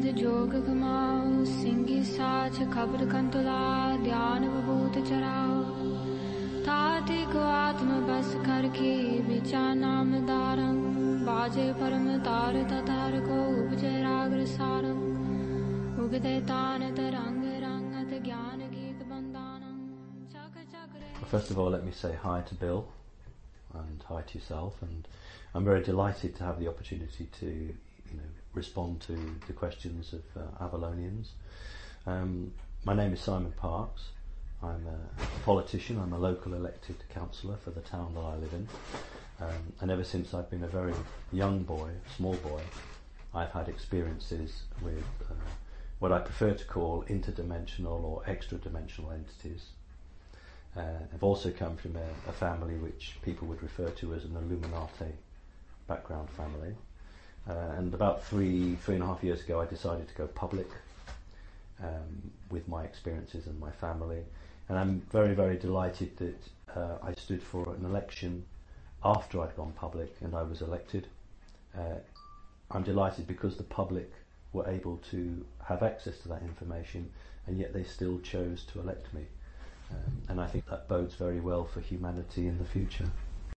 जोग कमाओ सिंगी साच खबर कंतुला ध्यान बभूत चराओ ताति को आत्म बस करके विचा नाम दारं बाजे परम तार ततार को उपजे राग सारं उगते तान तरंग रंगत ज्ञान गीत बंदानं चक चक्र. First of all, let me say hi to Bill and hi to yourself, and I'm very delighted to have the opportunity to respond to the questions of Avalonians. My name is Simon Parks. I'm a politician. I'm a local elected councillor for the town that I live in, and ever since I've been a very young boy, small boy, I've had experiences with what I prefer to call interdimensional or extra-dimensional entities. I've also come from a family which people would refer to as an Illuminati background family. And about three and a half years ago I decided to go public with my experiences and my family. And I'm very, very delighted that I stood for an election after I'd gone public and I was elected. I'm delighted because the public were able to have access to that information and yet they still chose to elect me. And I think that bodes very well for humanity in the future.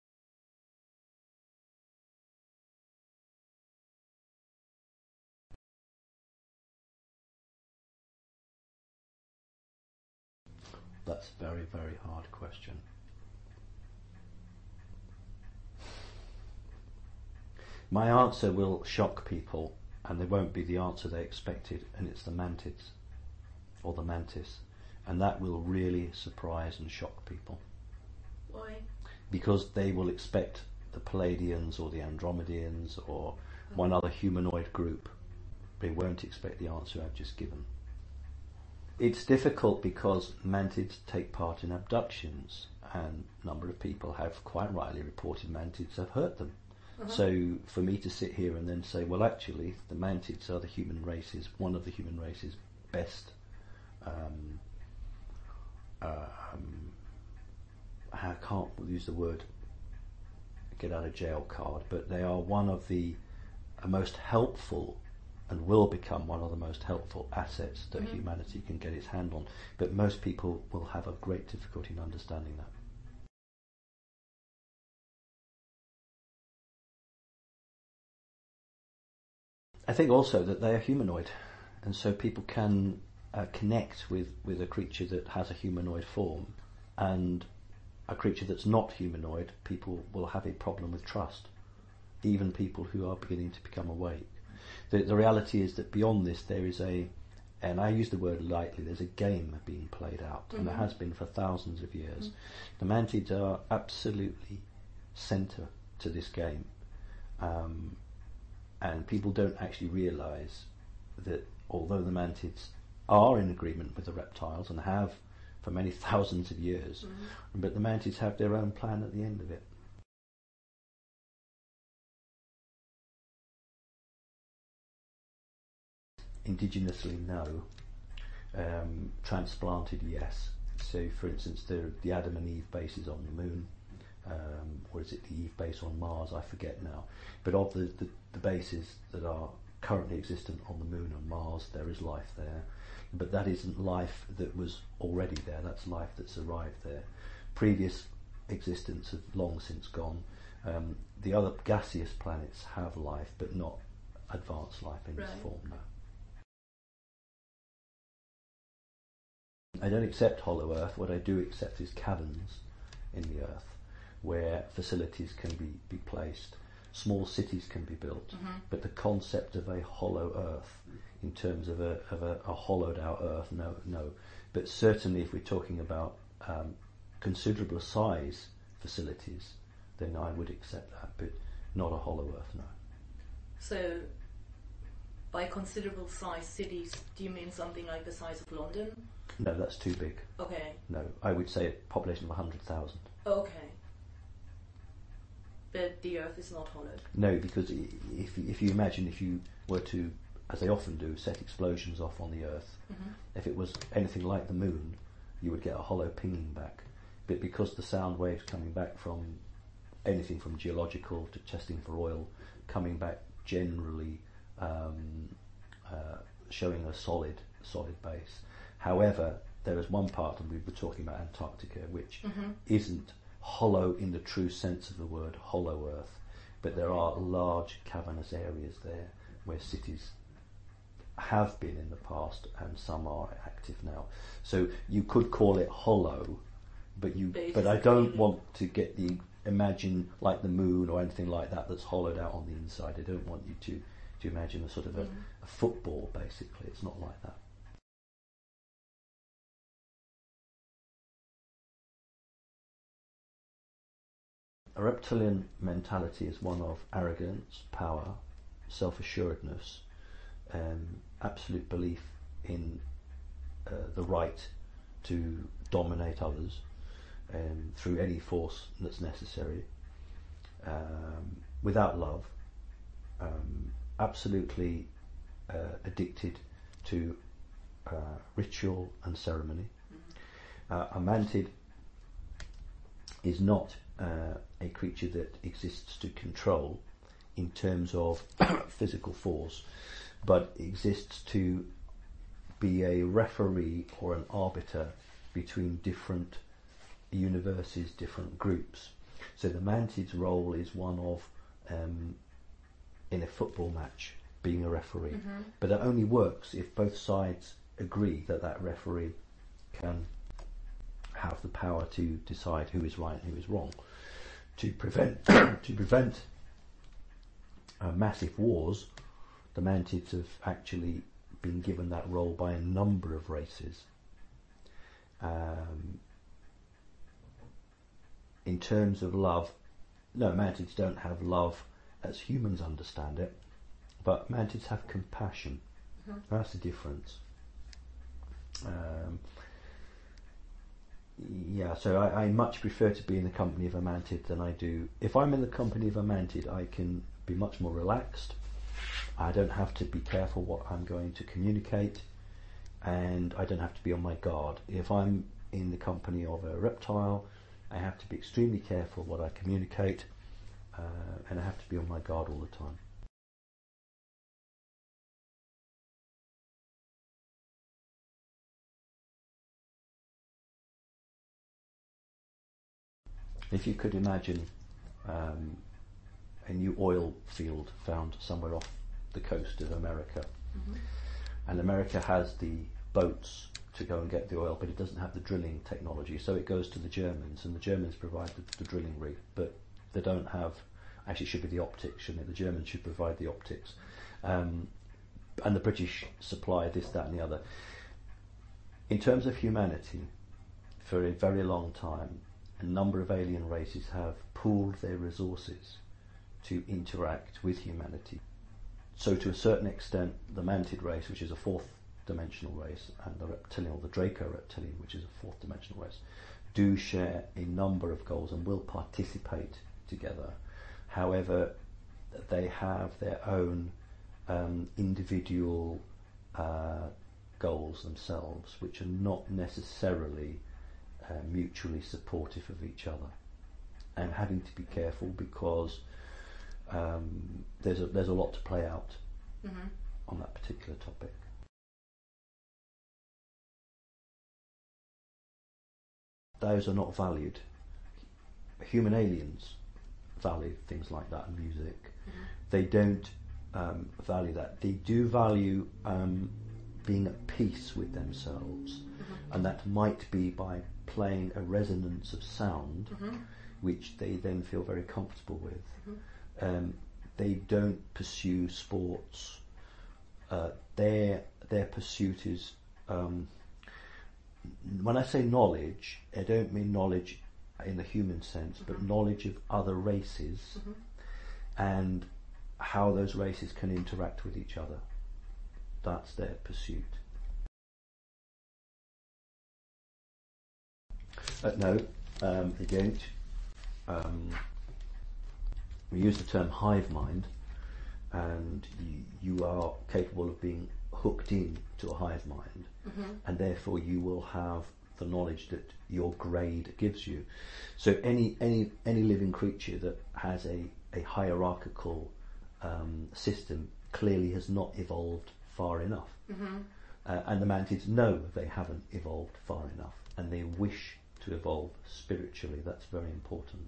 That's a very, very hard question. My answer will shock people, and they won't be the answer they expected, and it's the mantids, or the mantis. And that will really surprise and shock people. Why? Because they will expect the Palladians or the Andromedians or one other humanoid group. They won't expect the answer I've just given. It's difficult because mantids take part in abductions, and a number of people have quite rightly reported mantids have hurt them. So for me to sit here and then say, well, actually, the mantids are the human race's, one of the human race's best I can't use the word get out of jail card, but they are one of the most helpful and will become one of the most helpful assets that humanity can get its hand on. But most people will have a great difficulty in understanding that. I think also that they are humanoid, and so people can connect with a creature that has a humanoid form, and a creature that's not humanoid, people will have a problem with trust, even people who are beginning to become awake. The reality is that beyond this there is and I use the word lightly, there's a game being played out, and there has been for thousands of years. The mantids are absolutely centre to this game, and people don't actually realise that although the mantids are in agreement with the reptiles and have for many thousands of years, but the mantids have their own plan at the end of it. Indigenously, no. Transplanted, yes. So, for instance, the Adam and Eve base is on the moon, or is it the Eve base on Mars? I forget now. But of the bases that are currently existent on the moon and Mars, there is life there. But that isn't life that was already there, that's life that's arrived there. Previous existence have long since gone. The other gaseous planets have life, but not advanced life in this form, no. I don't accept hollow earth. What I do accept is caverns in the earth where facilities can be placed, small cities can be built, but the concept of a hollow earth in terms of a hollowed out earth, no. But certainly if we're talking about considerable size facilities, then I would accept that, but not a hollow earth, no. So by considerable size cities, do you mean something like the size of London? No, that's too big. Okay. No, I would say a population of 100,000. Okay. But the earth is not hollowed? No, because if you imagine if you were to, as they often do, set explosions off on the earth, if it was anything like the moon, you would get a hollow pinging back. But because the sound waves coming back from anything from geological to testing for oil, coming back generally showing a solid base. However, there is one part, and we were talking about Antarctica, which isn't hollow in the true sense of the word, hollow Earth, but there are large cavernous areas there where cities have been in the past, and some are active now. So you could call it hollow, but I don't want to imagine like the moon or anything like that that's hollowed out on the inside. I don't want you to imagine a sort of a football, basically. It's not like that. A reptilian mentality is one of arrogance, power, self-assuredness, absolute belief in the right to dominate others through any force that's necessary, without love, absolutely addicted to ritual and ceremony. A mantid is not a creature that exists to control in terms of physical force, but exists to be a referee or an arbiter between different universes, different groups. So the mantid's role is one of, in a football match, being a referee. But it only works if both sides agree that that referee can have the power to decide who is right and who is wrong. To prevent massive wars, the mantids have actually been given that role by a number of races. In terms of love, no, mantids don't have love as humans understand it, but mantids have compassion. That's the difference. So I much prefer to be in the company of a mantid than I do. If I'm in the company of a mantid, I can be much more relaxed. I don't have to be careful what I'm going to communicate, and I don't have to be on my guard. If I'm in the company of a reptile, I have to be extremely careful what I communicate, and I have to be on my guard all the time. If you could imagine a new oil field found somewhere off the coast of America, and America has the boats to go and get the oil, but it doesn't have the drilling technology, so it goes to the Germans, and the Germans provide the drilling rig, but they don't have, actually it should be the optics, shouldn't it? The Germans should provide the optics, and the British supply this, that and the other. In terms of humanity, for a very long time, a number of alien races have pooled their resources to interact with humanity. So to a certain extent, the mantid race, which is a fourth dimensional race, and the reptilian, or the Draco reptilian, which is a fourth dimensional race, do share a number of goals and will participate together. However, they have their own individual goals themselves, which are not necessarily mutually supportive of each other, and having to be careful because there's a lot to play out on that particular topic. Those are not valued. Human aliens value things like that, and music. They don't value that. They do value being at peace with themselves, and that might be by playing a resonance of sound, which they then feel very comfortable with. They don't pursue sports. Their pursuit is, when I say knowledge, I don't mean knowledge in the human sense, but knowledge of other races and how those races can interact with each other. That's their pursuit. No, again, we use the term hive mind, and you are capable of being hooked in to a hive mind, and therefore you will have the knowledge that your grade gives you. So any living creature that has a hierarchical system clearly has not evolved far enough. And the mantids know they haven't evolved far enough, and they wish to evolve spiritually. That's very important.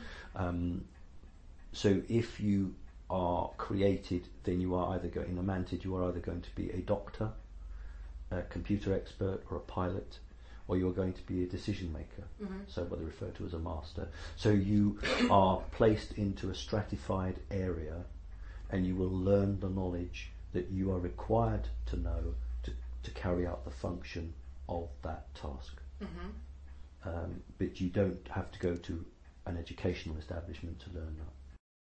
So if you are created, then you are either in a mantid, you are either going to be a doctor, a computer expert, or a pilot, or you're going to be a decision maker. So what they refer to as a master. So you are placed into a stratified area, and you will learn the knowledge that you are required to know to carry out the function of that task. But you don't have to go to an educational establishment to learn that.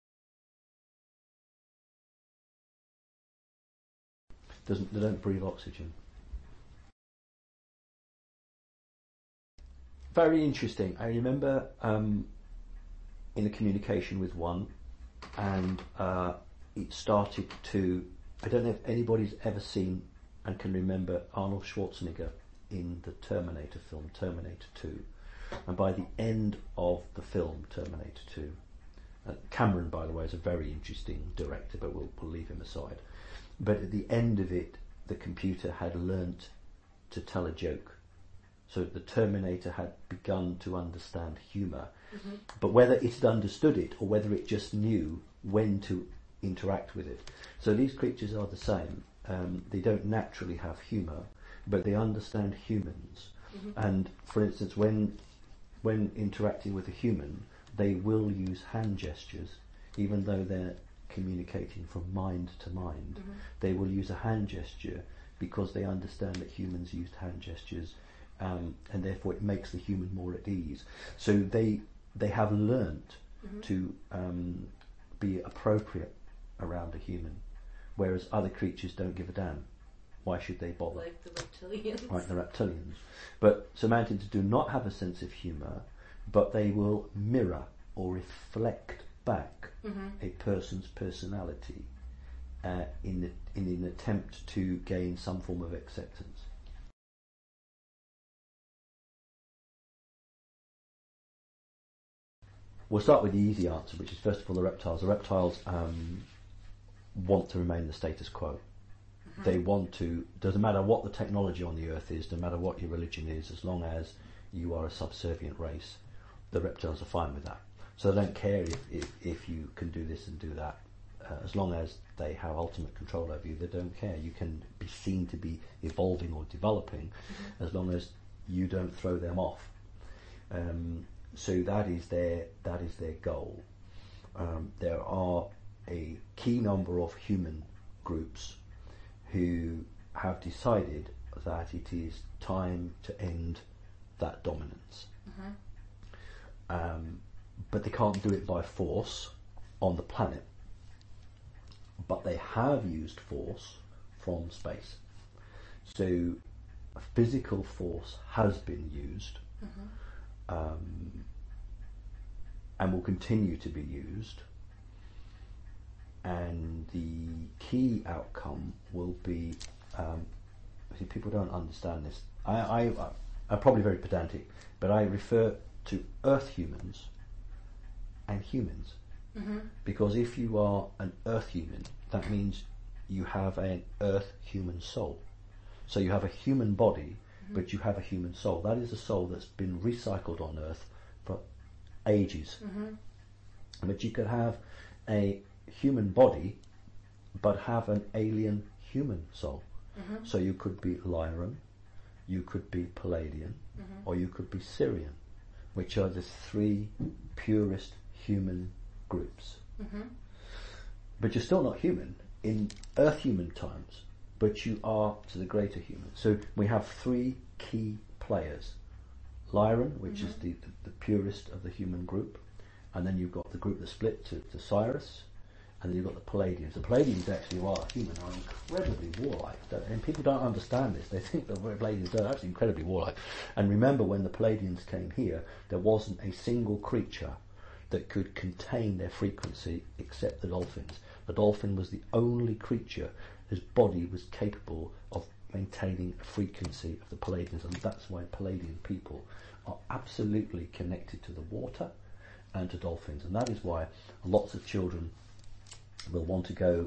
They don't breathe oxygen. Very interesting. I remember in a communication with one, and it started to. I don't know if anybody's ever seen and can remember Arnold Schwarzenegger in the Terminator film, Terminator 2. And by the end of the film, Terminator 2, Cameron, by the way, is a very interesting director, but we'll leave him aside. But at the end of it, the computer had learnt to tell a joke. So the Terminator had begun to understand humour. But whether it had understood it or whether it just knew when to interact with it. So these creatures are the same. They don't naturally have humour, but they understand humans. And for instance, when interacting with a human, they will use hand gestures, even though they're communicating from mind to mind. They will use a hand gesture because they understand that humans used hand gestures, and therefore it makes the human more at ease. So they have learnt to be appropriate around a human, whereas other creatures don't give a damn. Why should they bother? Like the reptilians. Right, the reptilians. But so mantids do not have a sense of humour, but they will mirror or reflect back a person's personality in an attempt to gain some form of acceptance. We'll start with the easy answer, which is first of all the reptiles. The reptiles want to remain the status quo. They want to, doesn't matter what the technology on the earth is, no matter what your religion is, as long as you are a subservient race, the reptiles are fine with that. So they don't care if you can do this and do that. As long as they have ultimate control over you, they don't care. You can be seen to be evolving or developing as long as you don't throw them off. So that is their goal. There are a key number of human groups who have decided that it is time to end that dominance. But they can't do it by force on the planet. But they have used force from space. So physical force has been used and will continue to be used. And the key outcome will be, see, people don't understand this. I'm probably very pedantic, but I refer to earth humans and humans. Because if you are an earth human, that means you have an earth human soul. So you have a human body, but you have a human soul. That is a soul that's been recycled on earth for ages. But you could have a human body but have an alien human soul. So you could be Lyran, you could be Palladian, or you could be Syrian, which are the three purest human groups. But you're still not human in earth human times, but you are to the greater human. So we have three key players. Lyran, which is the purest of the human group, and then you've got the group that split to Cyrus, and then you've got the Palladians. The Palladians actually are human, are incredibly warlike, and people don't understand this. They think the Palladians are actually incredibly warlike. And remember, when the Palladians came here, there wasn't a single creature that could contain their frequency except the dolphins. The dolphin was the only creature whose body was capable of maintaining a frequency of the Palladians, and that's why Palladian people are absolutely connected to the water and to dolphins. And that is why lots of children will want to go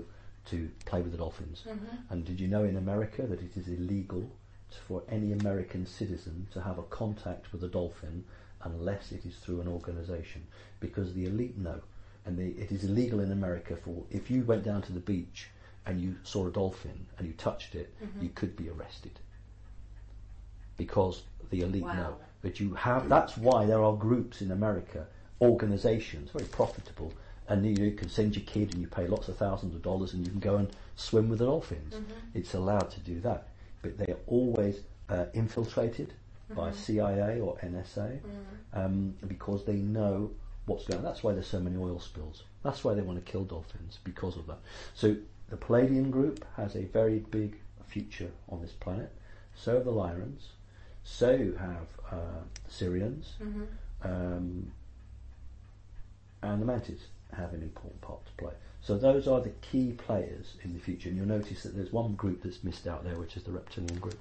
to play with the dolphins. Mm-hmm. And did you know in America that it is illegal for any American citizen to have a contact with a dolphin unless it is through an organisation? Because the elite know. And it is illegal in America for, if you went down to the beach and you saw a dolphin and you touched it, you could be arrested. Because the elite know. But that's why there are groups in America, organisations, very profitable, and you can send your kid and you pay lots of thousands of dollars and you can go and swim with the dolphins. It's allowed to do that. But they are always infiltrated by CIA or NSA because they know what's going on. That's why there's so many oil spills. That's why they want to kill dolphins, because of that. So the Palladian group has a very big future on this planet. So have the Lyrans. So have the Syrians. And the Mantis have an important part to play. So those are the key players in the future. And you'll notice that there's one group that's missed out there, which is the reptilian group.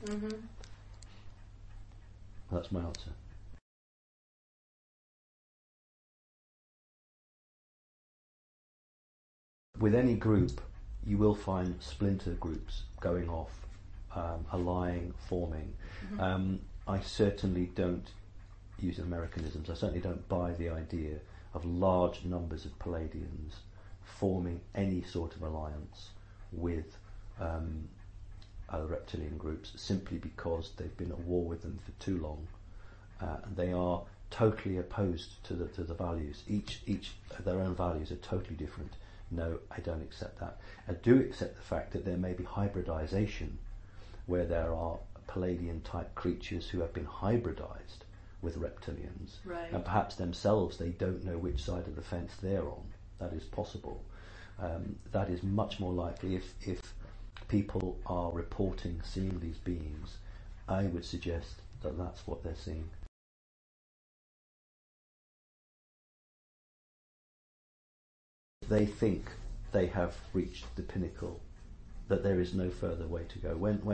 That's my answer. With any group, you will find splinter groups going off, allying, forming. I certainly don't use Americanisms. I certainly don't buy the idea of large numbers of Palladians forming any sort of alliance with other reptilian groups simply because they've been at war with them for too long. They are totally opposed to the values. Each their own values are totally different. No, I don't accept that. I do accept the fact that there may be hybridization, where there are Palladian type creatures who have been hybridized with reptilians, and perhaps themselves they don't know which side of the fence they're on. That is possible. That is much more likely if people are reporting seeing these beings. I would suggest that that's what they're seeing. They think they have reached the pinnacle, that there is no further way to go.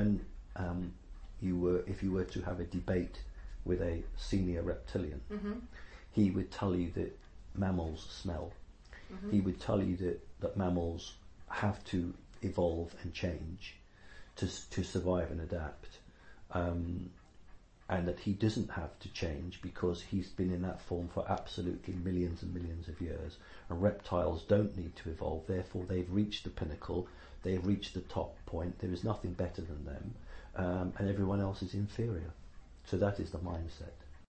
If you were to have a debate with a senior reptilian, he would tell you that mammals smell. He would tell you that mammals have to evolve and change to survive and adapt, and that he doesn't have to change because he's been in that form for absolutely millions and millions of years. And reptiles don't need to evolve, therefore they've reached the pinnacle, they've reached the top point, there is nothing better than them, and everyone else is inferior. So that is the mindset.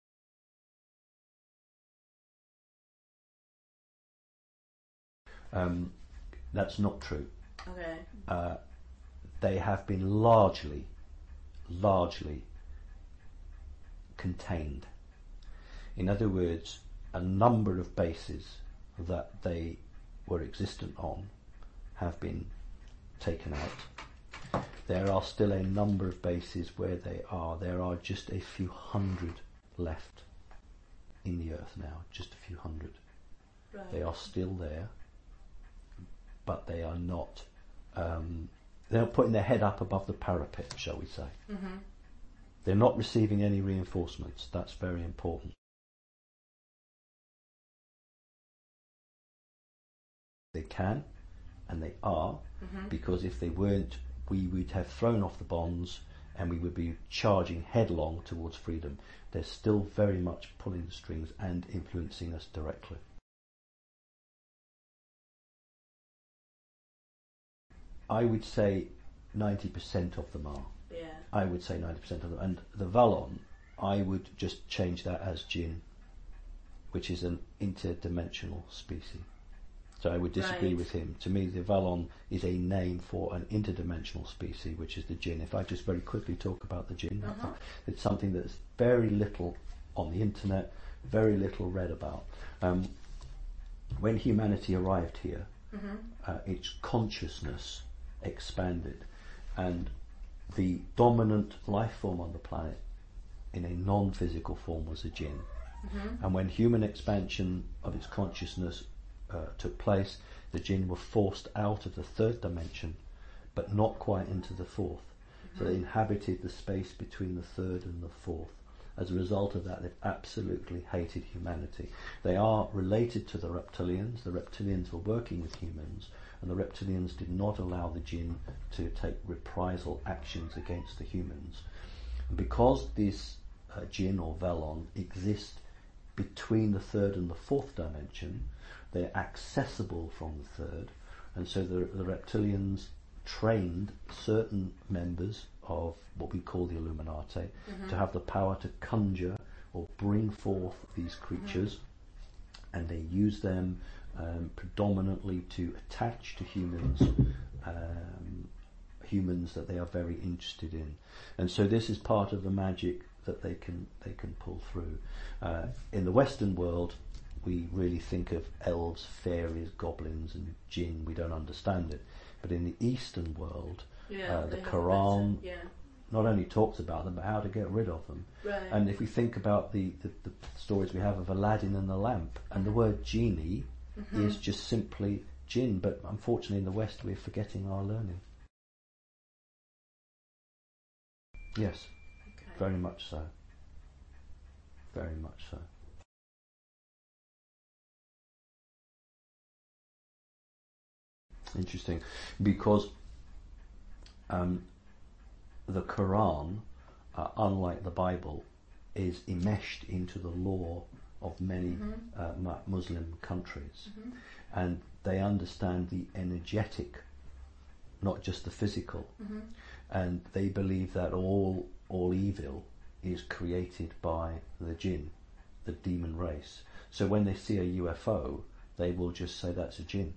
That's not true. Okay. They have been largely contained. In other words, a number of bases that they were existent on have been taken out. There are still a number of bases where there are just a few hundred left in the earth now, just a few hundred. Right. They are still there, but they are not they're not putting their head up above the parapet, shall we say. They're not receiving any reinforcements. That's very important. They can, and they are, because if they weren't, we would have thrown off the bonds and we would be charging headlong towards freedom. They're still very much pulling the strings and influencing us directly. I would say 90% of them are. Yeah. I would say 90% of them. And the Valon, I would just change that as Jinn, which is an interdimensional species. So I would disagree with him. To me, the Valon is a name for an interdimensional species, which is the Jinn. If I just very quickly talk about the Jinn, it's something that's very little on the internet, very little read about. When humanity arrived here, its consciousness expanded, and the dominant life form on the planet in a non-physical form was a Jinn. And when human expansion of its consciousness took place, the Jinn were forced out of the third dimension, but not quite into the fourth. So they inhabited the space between the third and the fourth. as a result of that, they've absolutely hated humanity. They are related to the reptilians. The reptilians were working with humans, and the reptilians did not allow the jinn to take reprisal actions against the humans. And because this jinn or Velon exist between the third and the fourth dimension, they're accessible from the third, and so the reptilians trained certain members of what we call the Illuminati to have the power to conjure or bring forth these creatures, and they use them predominantly to attach to humans, humans that they are very interested in. And so this is part of the magic that they can pull through. In the Western world, we really think of elves, fairies, goblins and jinn. We don't understand it. But in the Eastern world, the Quran not only talks about them, but how to get rid of them. Right. And if we think about the stories we have of Aladdin and the lamp, and the word genie is just simply jinn, but unfortunately in the West we're forgetting our learning. Yes, very much so. Very much so. Interesting, because the Quran, unlike the Bible, is enmeshed into the law of many Muslim countries, and they understand the energetic, not just the physical, and they believe that all evil is created by the jinn, the demon race. So when they see a UFO, they will just say that's a jinn.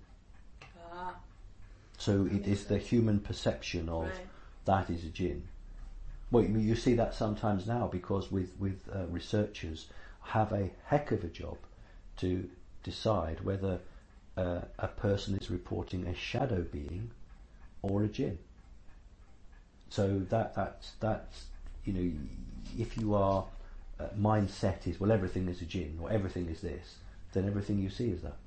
So it is the human perception of that is a jinn. Well, you see that sometimes now, because with researchers have a heck of a job to decide whether a person is reporting a shadow being or a jinn. So that's if you are mindset is, well, everything is a jinn or everything is this, then everything you see is that.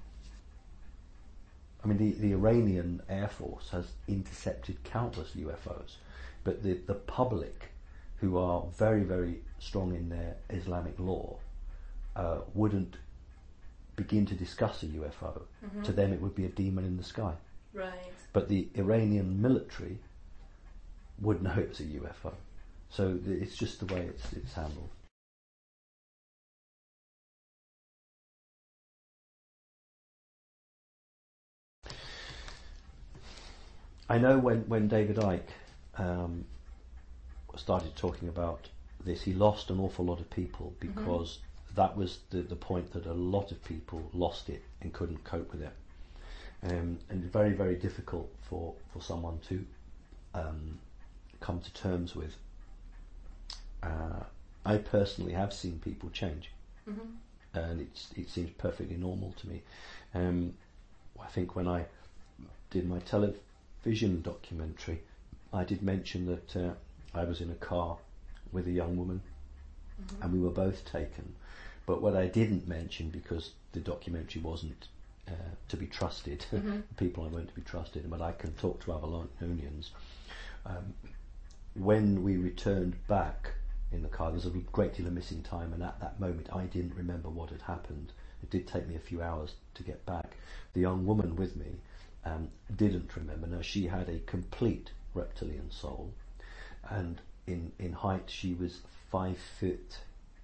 I mean, the Iranian Air Force has intercepted countless UFOs, but the public, who are very, very strong in their Islamic law, wouldn't begin to discuss a UFO. To them it would be a demon in the sky. Right. But the Iranian military would know it's a UFO. So it's just the way it's handled. I know when David Icke started talking about this, he lost an awful lot of people, because that was the point that a lot of people lost it and couldn't cope with it. And very, very difficult for someone to come to terms with. I personally have seen people change, and it seems perfectly normal to me. I think when I did my television documentary, I did mention that I was in a car with a young woman, and we were both taken. But what I didn't mention, because the documentary wasn't to be trusted, people weren't to be trusted, but I can talk to Avalonians. When we returned back in the car, there was a great deal of missing time, and at that moment I didn't remember what had happened. It did take me a few hours to get back. The young woman with me didn't remember. Now, she had a complete reptilian soul, and in height she was 5 foot,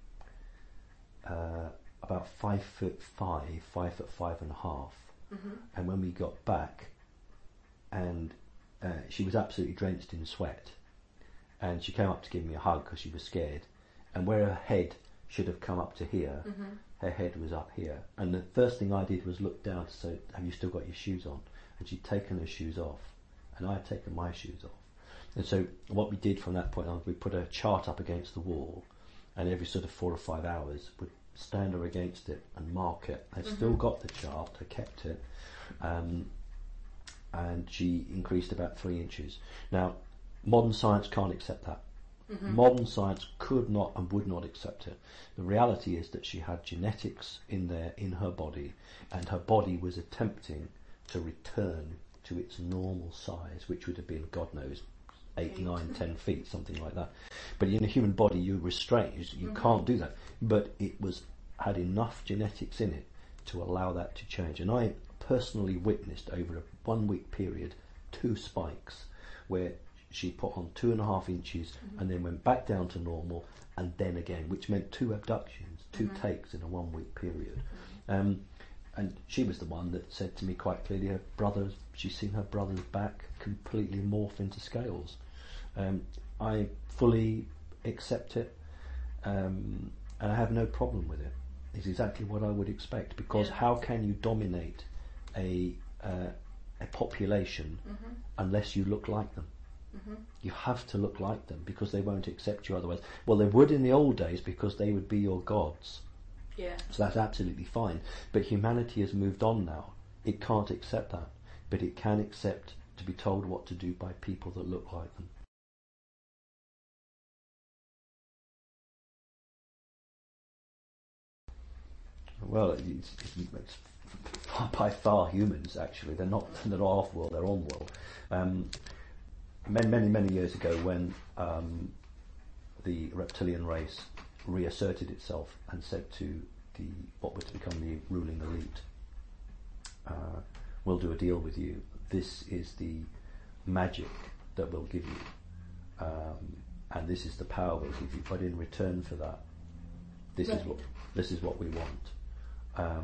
about 5'5", 5'5.5", and when we got back, and she was absolutely drenched in sweat, and she came up to give me a hug because she was scared, and where her head should have come up to here, her head was up here, and the first thing I did was look down to say, have you still got your shoes on? And she'd taken her shoes off, and I had taken my shoes off. And so what we did from that point on, we put a chart up against the wall, and every sort of 4 or 5 hours would stand her against it and mark it. I still got the chart, I kept it, and she increased about 3 inches. Now, modern science can't accept that. Modern science could not and would not accept it. The reality is that she had genetics in her body, and her body was attempting to return to its normal size, which would have been, God knows, 8, 9, 10 feet, something like that. But in a human body, you're restrained. You can't do that. But it had enough genetics in it to allow that to change. And I personally witnessed over a 1 week period 2 spikes where she put on 2.5 inches and then went back down to normal and then again, which meant 2 abductions, 2 takes in a 1 week period. And she was the one that said to me quite clearly, she's seen her brother's back completely morph into scales. I fully accept it, and I have no problem with it. It's exactly what I would expect, because how can you dominate a population unless you look like them? You have to look like them, because they won't accept you otherwise. Well, they would in the old days, because they would be your gods. Yeah. So that's absolutely fine. But humanity has moved on now. It can't accept that. But it can accept to be told what to do by people that look like them. Well, it's by far humans, actually. They're not off-world, they're on-world. Many years ago, when the reptilian race reasserted itself and said to what was to become the ruling elite, we'll do a deal with you. This is the magic that we'll give you, and this is the power we'll give you. But in return for that, this is what we want.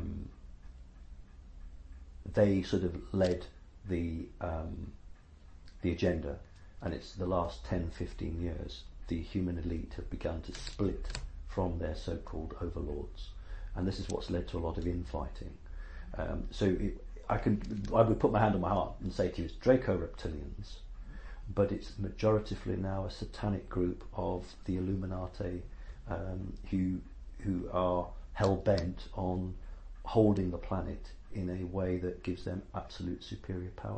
They sort of led the agenda, and it's the last 10-15 years the human elite have begun to split from their so-called overlords, and this is what's led to a lot of infighting. I would put my hand on my heart and say to you, it's Draco reptilians, but it's majoritively now a satanic group of the Illuminati, who are hell-bent on holding the planet in a way that gives them absolute superior power.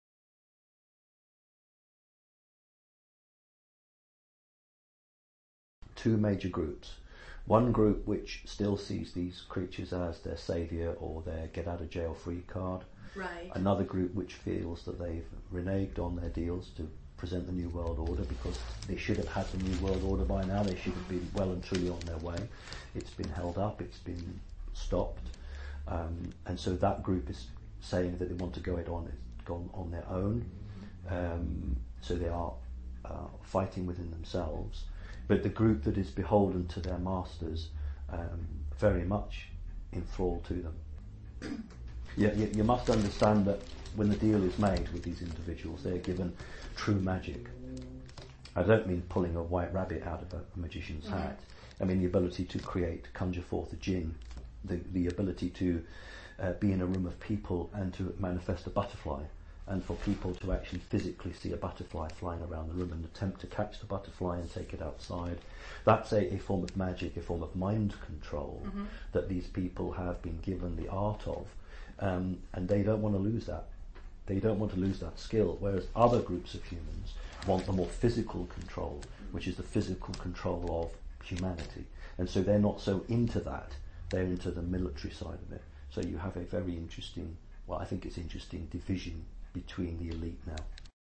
Two major groups. One group which still sees these creatures as their saviour or their get-out-of-jail-free card. Right. Another group which feels that they've reneged on their deals to present the New World Order, because they should have had the New World Order by now. They should have been well and truly on their way. It's been held up, it's been stopped, and so that group is saying that they want to go on their own. So they are fighting within themselves. But the group that is beholden to their masters, very much enthralled to them. You must understand that when the deal is made with these individuals, they are given true magic. I don't mean pulling a white rabbit out of a magician's hat. I mean the ability to conjure forth a jinn, the ability to be in a room of people and to manifest a butterfly, and for people to actually physically see a butterfly flying around the room and attempt to catch the butterfly and take it outside. That's a form of magic, a form of mind control that these people have been given the art of, and they don't want to lose that. They don't want to lose that skill, whereas other groups of humans want the more physical control, which is the physical control of humanity. And so they're not so into that, they're into the military side of it. So you have a very interesting, I think it's interesting, division between the elite now.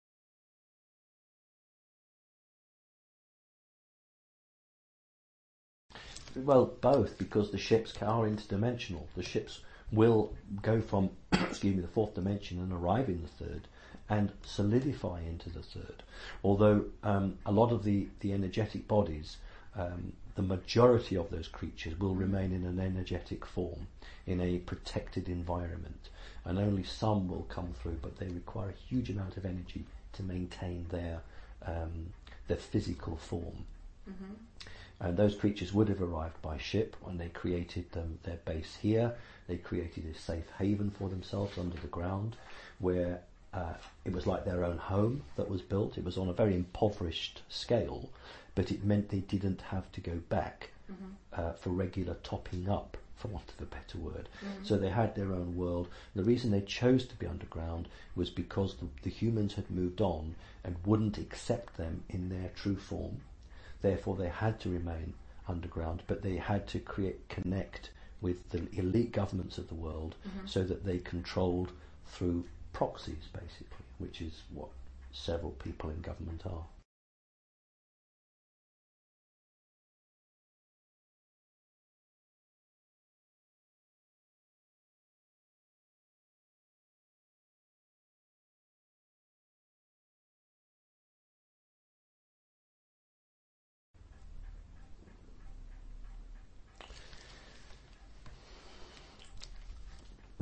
Well, both, because the ships are interdimensional. The ships will go from the fourth dimension and arrive in the third and solidify into the third. Although a lot of the energetic bodies, the majority of those creatures will remain in an energetic form, in a protected environment, and only some will come through, but they require a huge amount of energy to maintain their physical form. And those creatures would have arrived by ship when they created their base here. They created a safe haven for themselves under the ground, where it was like their own home that was built. It was on a very impoverished scale, but it meant they didn't have to go back for regular topping up, for want of a better word. So they had their own world. The reason they chose to be underground was because the humans had moved on and wouldn't accept them in their true form. Therefore they had to remain underground, but they had to connect with the elite governments of the world, so that they controlled through proxies, basically, which is what several people in government are.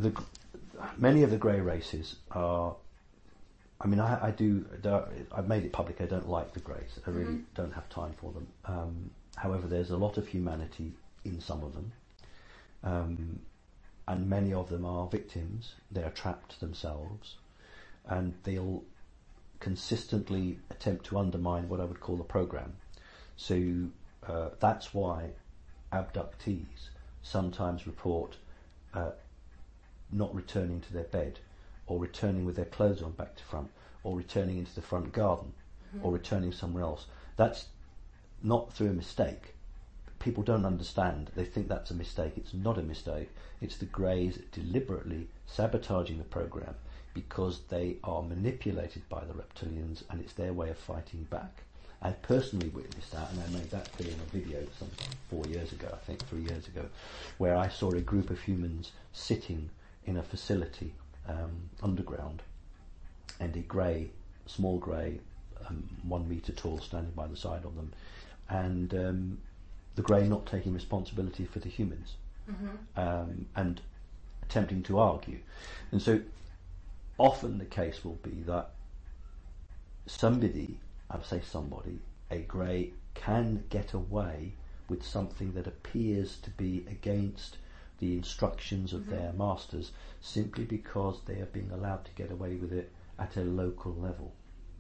many of the grey races are. I mean, I've made it public. I don't like the greys. I really don't have time for them. However, there's a lot of humanity in some of them, and many of them are victims. They are trapped themselves, and they'll consistently attempt to undermine what I would call the program. So that's why abductees sometimes report not returning to their bed, or returning with their clothes on back to front, or returning into the front garden, or returning somewhere else. That's not through a mistake. People don't understand. They think that's a mistake. It's not a mistake. It's the Greys deliberately sabotaging the program because they are manipulated by the reptilians, and it's their way of fighting back. I personally witnessed that, and I made that clear in a video some 3 years ago, where I saw a group of humans sitting in a facility underground, and a small grey, 1 metre tall, standing by the side of them, and the grey not taking responsibility for the humans, and attempting to argue. And so often the case will be that a grey can get away with something that appears to be against the instructions of their masters, simply because they are being allowed to get away with it at a local level.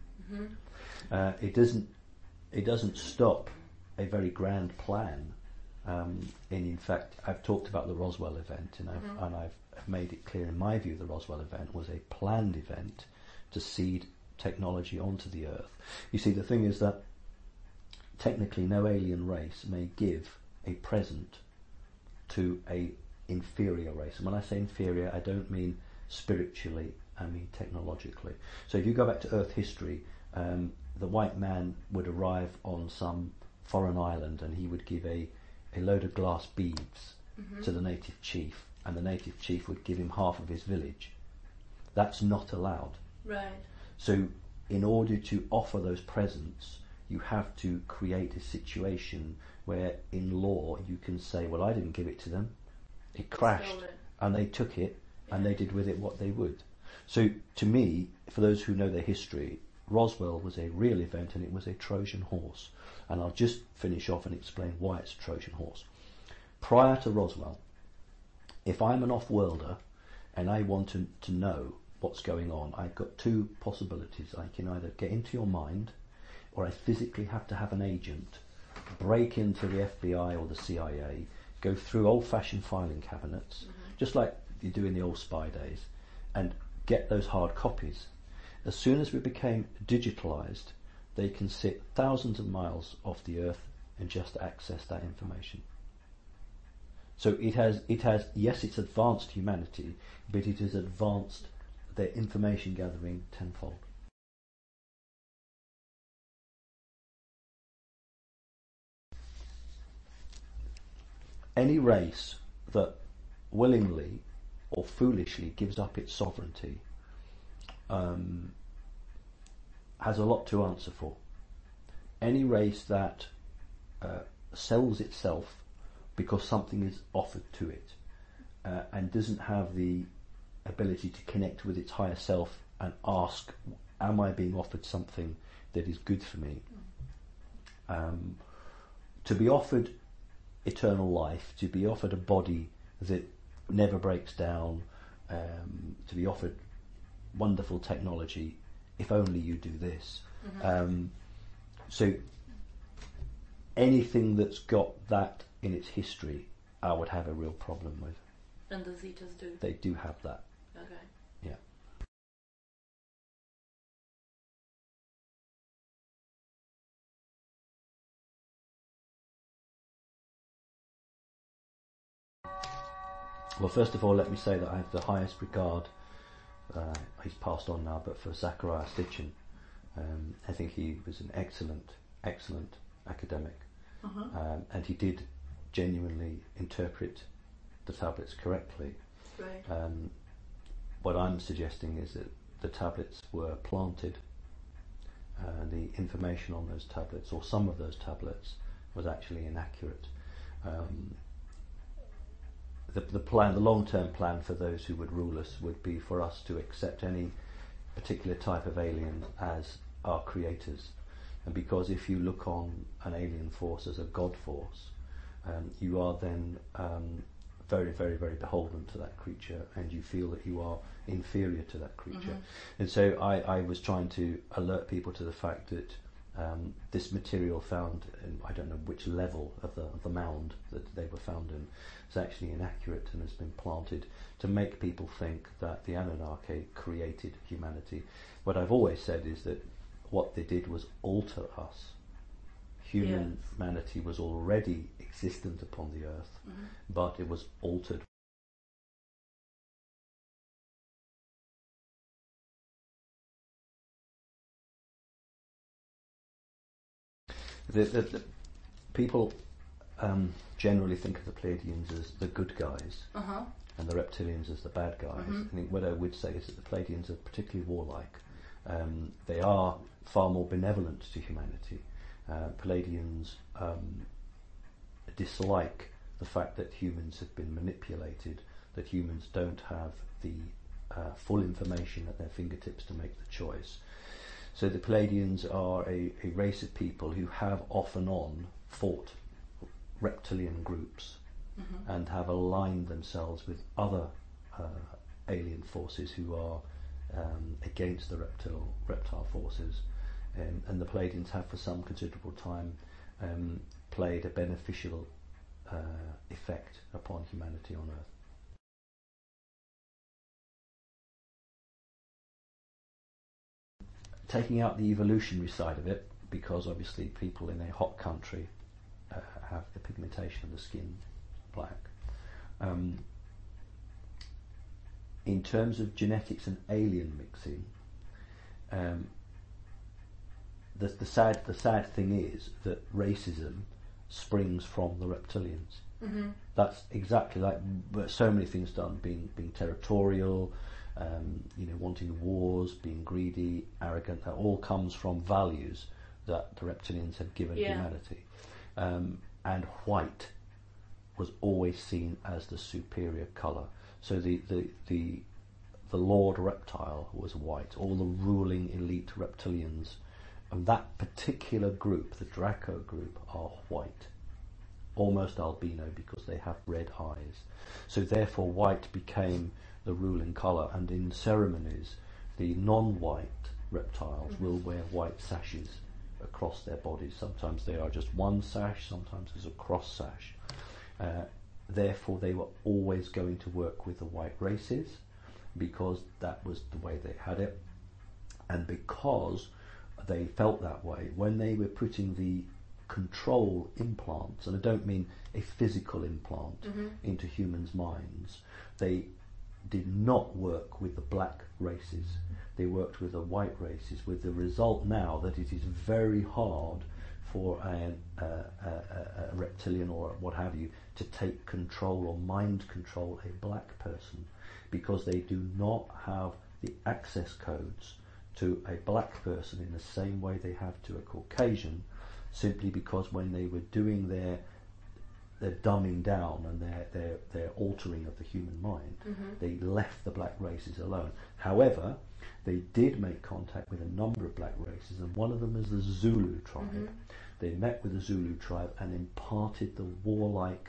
It doesn't stop a very grand plan. In fact, I've talked about the Roswell event, and I've made it clear in my view the Roswell event was a planned event to seed technology onto the Earth. You see, the thing is that technically no alien race may give a present to a inferior race. And when I say inferior, I don't mean spiritually, I mean technologically. So if you go back to Earth history, the white man would arrive on some foreign island, and he would give a load of glass beads to the native chief, and the native chief would give him half of his village. That's not allowed. Right. So in order to offer those presents, you have to create a situation where in law you can say, well, I didn't give it to them, it crashed, and they took it, and they did with it what they would. So to me, for those who know their history, Roswell was a real event, and it was a Trojan horse. And I'll just finish off and explain why it's a Trojan horse. Prior to Roswell, if I'm an off-worlder and I want to know what's going on, I've got two possibilities. I can either get into your mind, or I physically have to have an agent break into the FBI or the CIA, go through old-fashioned filing cabinets, just like you do in the old spy days, and get those hard copies. As soon as we became digitalized, they can sit thousands of miles off the Earth and just access that information. So it has, yes, it's advanced humanity, but it has advanced their information gathering tenfold. Any race that willingly or foolishly gives up its sovereignty has a lot to answer for. Any race that sells itself because something is offered to it and doesn't have the ability to connect with its higher self and ask, am I being offered something that is good for me? To be offered eternal life, to be offered a body that never breaks down, to be offered wonderful technology, if only you do this. So anything that's got that in its history, I would have a real problem with. And the Zetas do? They do have that. Okay. Yeah. Well, first of all, let me say that I have the highest regard, he's passed on now, but for Zecharia Sitchin. I think he was an excellent academic, and he did genuinely interpret the tablets correctly. Right. What I'm suggesting is that the tablets were planted, the information on those tablets, or some of those tablets, was actually inaccurate. the long-term plan for those who would rule us would be for us to accept any particular type of alien as our creators. And because if you look on an alien force as a god force, you are then very, very, very beholden to that creature, and you feel that you are inferior to that creature. And so I was trying to alert people to the fact that this material found in, I don't know which level of the mound that they were found in, is actually inaccurate and has been planted to make people think that the Anunnaki created humanity. What I've always said is that what they did was alter us. Humanity was already existent upon the earth, but it was altered. The people generally think of the Pleiadians as the good guys, and the reptilians as the bad guys. I think what I would say is that the Pleiadians are particularly warlike. They are far more benevolent to humanity. Pleiadians dislike the fact that humans have been manipulated, that humans don't have the full information at their fingertips to make the choice. So the Pleiadians are a race of people who have off and on fought reptilian groups and have aligned themselves with other alien forces who are against the reptile forces. And the Pleiadians have for some considerable time played a beneficial effect upon humanity on Earth. Taking out the evolutionary side of it, because obviously people in a hot country have the pigmentation of the skin black. In terms of genetics and alien mixing, the sad thing is that racism springs from the reptilians. That's exactly like so many things done, being territorial, wanting wars, being greedy, arrogant. That all comes from values that the reptilians have given humanity. And white was always seen as the superior colour. So the Lord Reptile was white. All the ruling elite reptilians of that particular group, the Draco group, are white. Almost albino because they have red eyes. So therefore white became the ruling colour, and in ceremonies the non-white reptiles will wear white sashes across their bodies. Sometimes they are just one sash, sometimes there's a cross sash. Therefore they were always going to work with the white races because that was the way they had it, and because they felt that way when they were putting the control implants, and I don't mean a physical implant into humans' minds, they did not work with the black races, they worked with the white races, with the result now that it is very hard for a reptilian or what have you to take control or mind control a black person, because they do not have the access codes to a black person in the same way they have to a Caucasian, simply because when they were doing their dumbing down and their altering of the human mind, they left the black races alone. However, they did make contact with a number of black races, and one of them is the Zulu tribe. They met with the Zulu tribe and imparted the warlike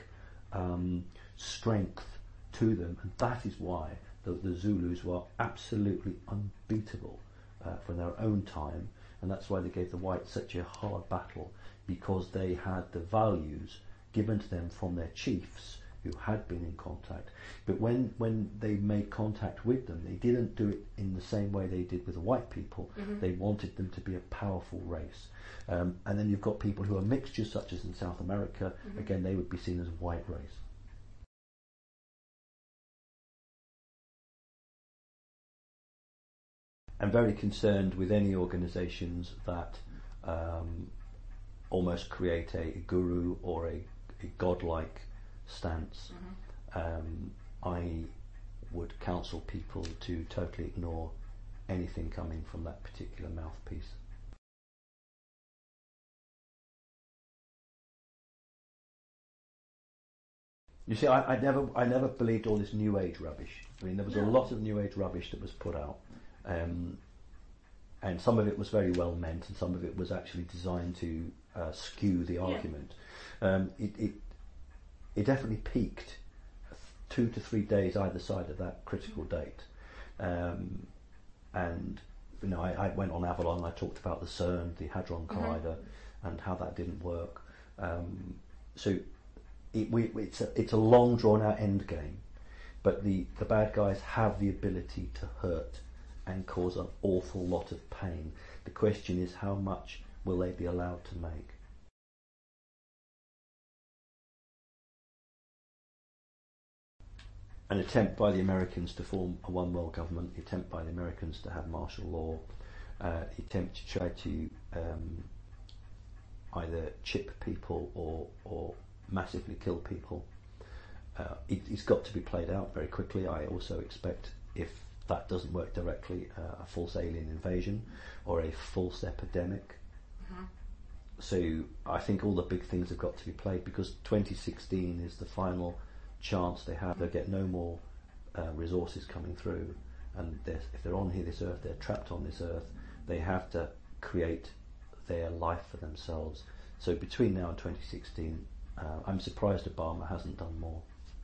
strength to them, and that is why the Zulus were absolutely unbeatable for their own time, and that's why they gave the whites such a hard battle, because they had the values given to them from their chiefs who had been in contact. But when they made contact with them, they didn't do it in the same way they did with the white people. They wanted them to be a powerful race. And then you've got people who are mixtures, such as in South America. Again, they would be seen as a white race. I'm very concerned with any organisations that almost create a guru or a godlike stance. I would counsel people to totally ignore anything coming from that particular mouthpiece. You see, I never believed all this New Age rubbish. I mean, there was a lot of New Age rubbish that was put out, and some of it was very well meant, and some of it was actually designed to skew the argument. It definitely peaked 2 to 3 days either side of that critical date, and you know, I went on Avalon. I talked about the CERN, the Hadron Collider, and how that didn't work. So it's a long drawn out end game, but the bad guys have the ability to hurt and cause an awful lot of pain. The question is, how much will they be allowed to make? An attempt by the Americans to form a one world government, the attempt by the Americans to have martial law, the attempt to try to either chip people or massively kill people. It's got to be played out very quickly. I also expect, if that doesn't work directly, a false alien invasion or a false epidemic. So I think all the big things have got to be played, because 2016 is the final chance they have. They'll get no more resources coming through, and if they're on this earth, they're trapped on this earth. They have to create their life for themselves. So between now and 2016, I'm surprised Obama hasn't done more.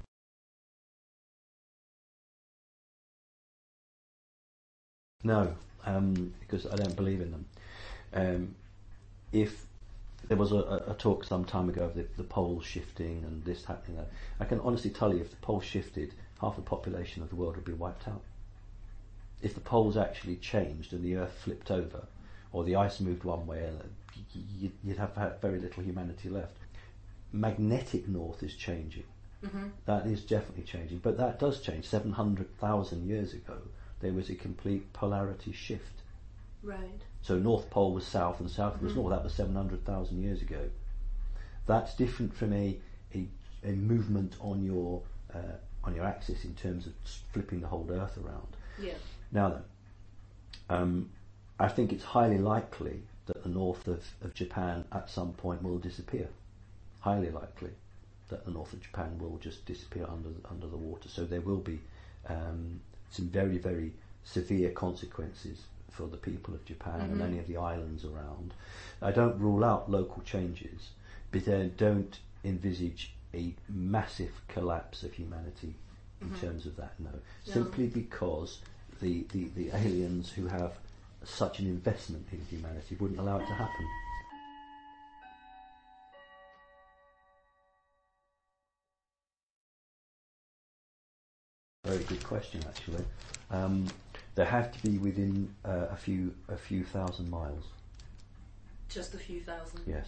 No, because I don't believe in them. If there was a talk some time ago of the poles shifting and this happening, I can honestly tell you, if the poles shifted, half the population of the world would be wiped out. If the poles actually changed and the earth flipped over, or the ice moved one way, you'd have very little humanity left. Magnetic north is changing. That is definitely changing, but that does change. 700,000 years ago, there was a complete polarity shift. Right. So North Pole was south and south was north. That was 700,000 years ago. That's different from a movement on your axis in terms of flipping the whole Earth around. Yeah. Now then, I think it's highly likely that the north of Japan at some point will disappear. Highly likely that the north of Japan will just disappear under the water. So there will be some very, very severe consequences for the people of Japan and any of the islands around. I don't rule out local changes, but I don't envisage a massive collapse of humanity in terms of that, no. Simply because the aliens who have such an investment in humanity wouldn't allow it to happen. Very good question, actually. They have to be within a few thousand miles. Just a few thousand? Yes.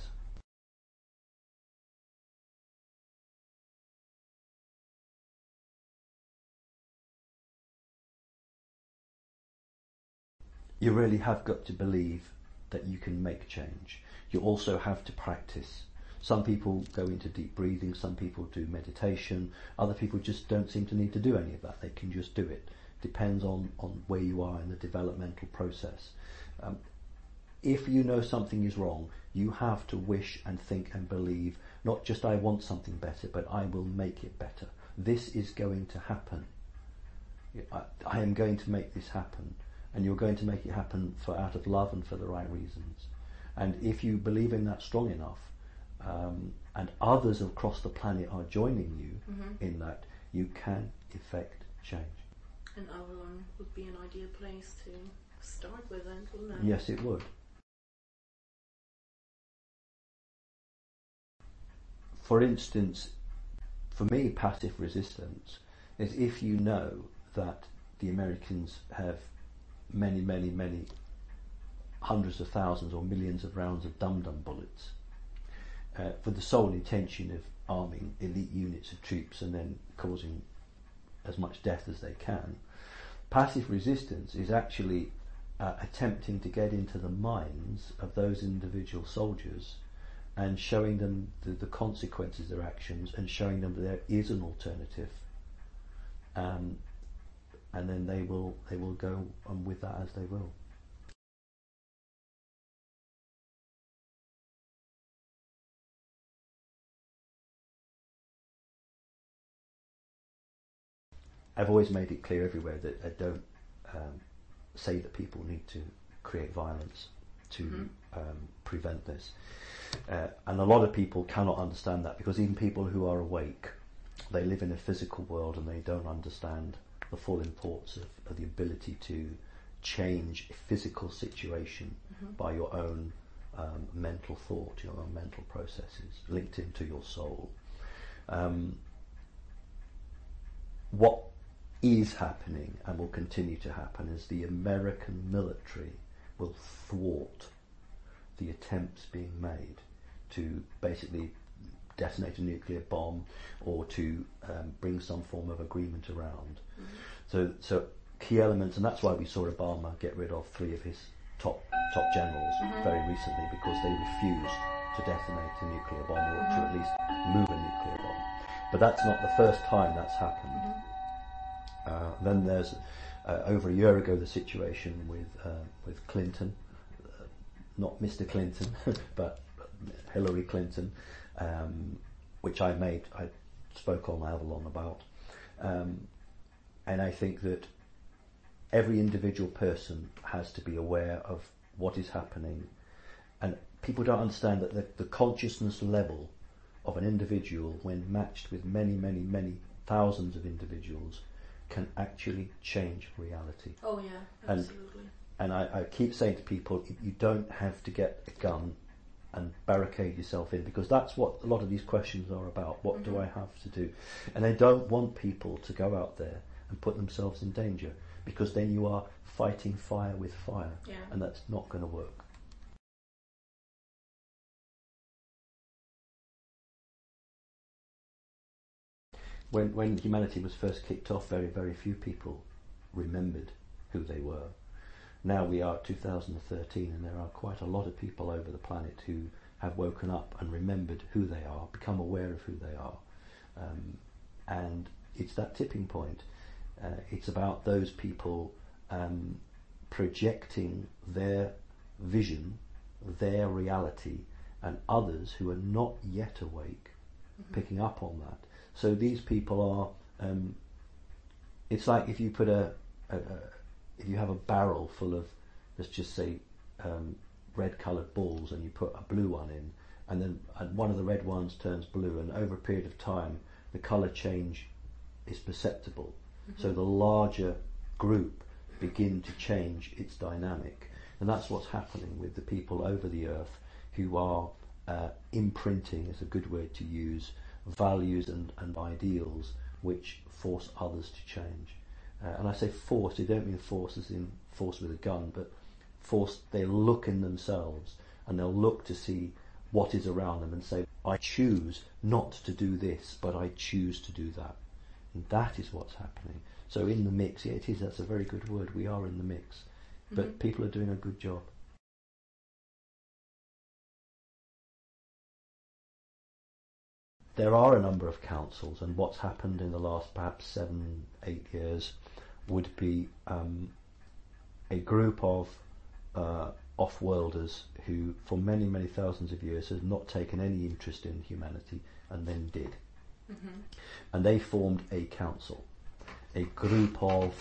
You really have got to believe that you can make change. You also have to practice. Some people go into deep breathing, some people do meditation, other people just don't seem to need to do any of that. They can just do it. Depends on where you are in the developmental process. If you know something is wrong, you have to wish and think and believe, not just I want something better, but I will make it better. This is going to happen. I am going to make this happen, and you're going to make it happen out of love and for the right reasons. And if you believe in that strong enough, and others across the planet are joining you in that, you can effect change. And Avalon would be an ideal place to start with, then, wouldn't it? Yes, it would. For instance, for me, passive resistance is if you know that the Americans have many, many, many hundreds of thousands or millions of rounds of dum-dum bullets for the sole intention of arming elite units of troops and then causing as much death as they can. Passive resistance is actually attempting to get into the minds of those individual soldiers and showing them the consequences of their actions and showing them that there is an alternative, and then they will go on with that as they will. I've always made it clear everywhere that I don't say that people need to create violence to prevent this. And a lot of people cannot understand that, because even people who are awake, they live in a physical world and they don't understand the full importance of the ability to change a physical situation by your own mental thought, your own mental processes linked into your soul. What is happening and will continue to happen is the American military will thwart the attempts being made to basically detonate a nuclear bomb or to bring some form of agreement around. So key elements, and that's why we saw Obama get rid of 3 of his top generals very recently, because they refused to detonate a nuclear bomb or to at least move a nuclear bomb. But that's not the first time that's happened. Then there's over a year ago the situation with Clinton, not Mr. Clinton, but Hillary Clinton, which I spoke on Avalon about, and I think that every individual person has to be aware of what is happening, and people don't understand that the consciousness level of an individual, when matched with many, many, many thousands of individuals, can actually change reality. Oh yeah, absolutely. And I keep saying to people, you don't have to get a gun and barricade yourself in, because that's what a lot of these questions are about. What do I have to do? And they don't want people to go out there and put themselves in danger, because then you are fighting fire with fire, and that's not going to work. When humanity was first kicked off, very, very few people remembered who they were. Now we are 2013, and there are quite a lot of people over the planet who have woken up and remembered who they are, become aware of who they are. And it's that tipping point. It's about those people projecting their vision, their reality, and others who are not yet awake picking up on that. So these people are, it's like if you put if you have a barrel full of, let's just say, red coloured balls, and you put a blue one in, and then one of the red ones turns blue, and over a period of time the colour change is perceptible. So the larger group begin to change its dynamic, and that's what's happening with the people over the earth who are imprinting, is a good word to use, values and ideals which force others to change. And I say force, they don't mean force as in force with a gun, but force, they look in themselves and they'll look to see what is around them and say, I choose not to do this, but I choose to do that. And that is what's happening. So in the mix, yeah, it is, that's a very good word, we are in the mix. But people are doing a good job. There are a number of councils, and what's happened in the last perhaps 7-8 years would be a group of off-worlders who for many, many thousands of years have not taken any interest in humanity, and then did. And they formed a council, a group of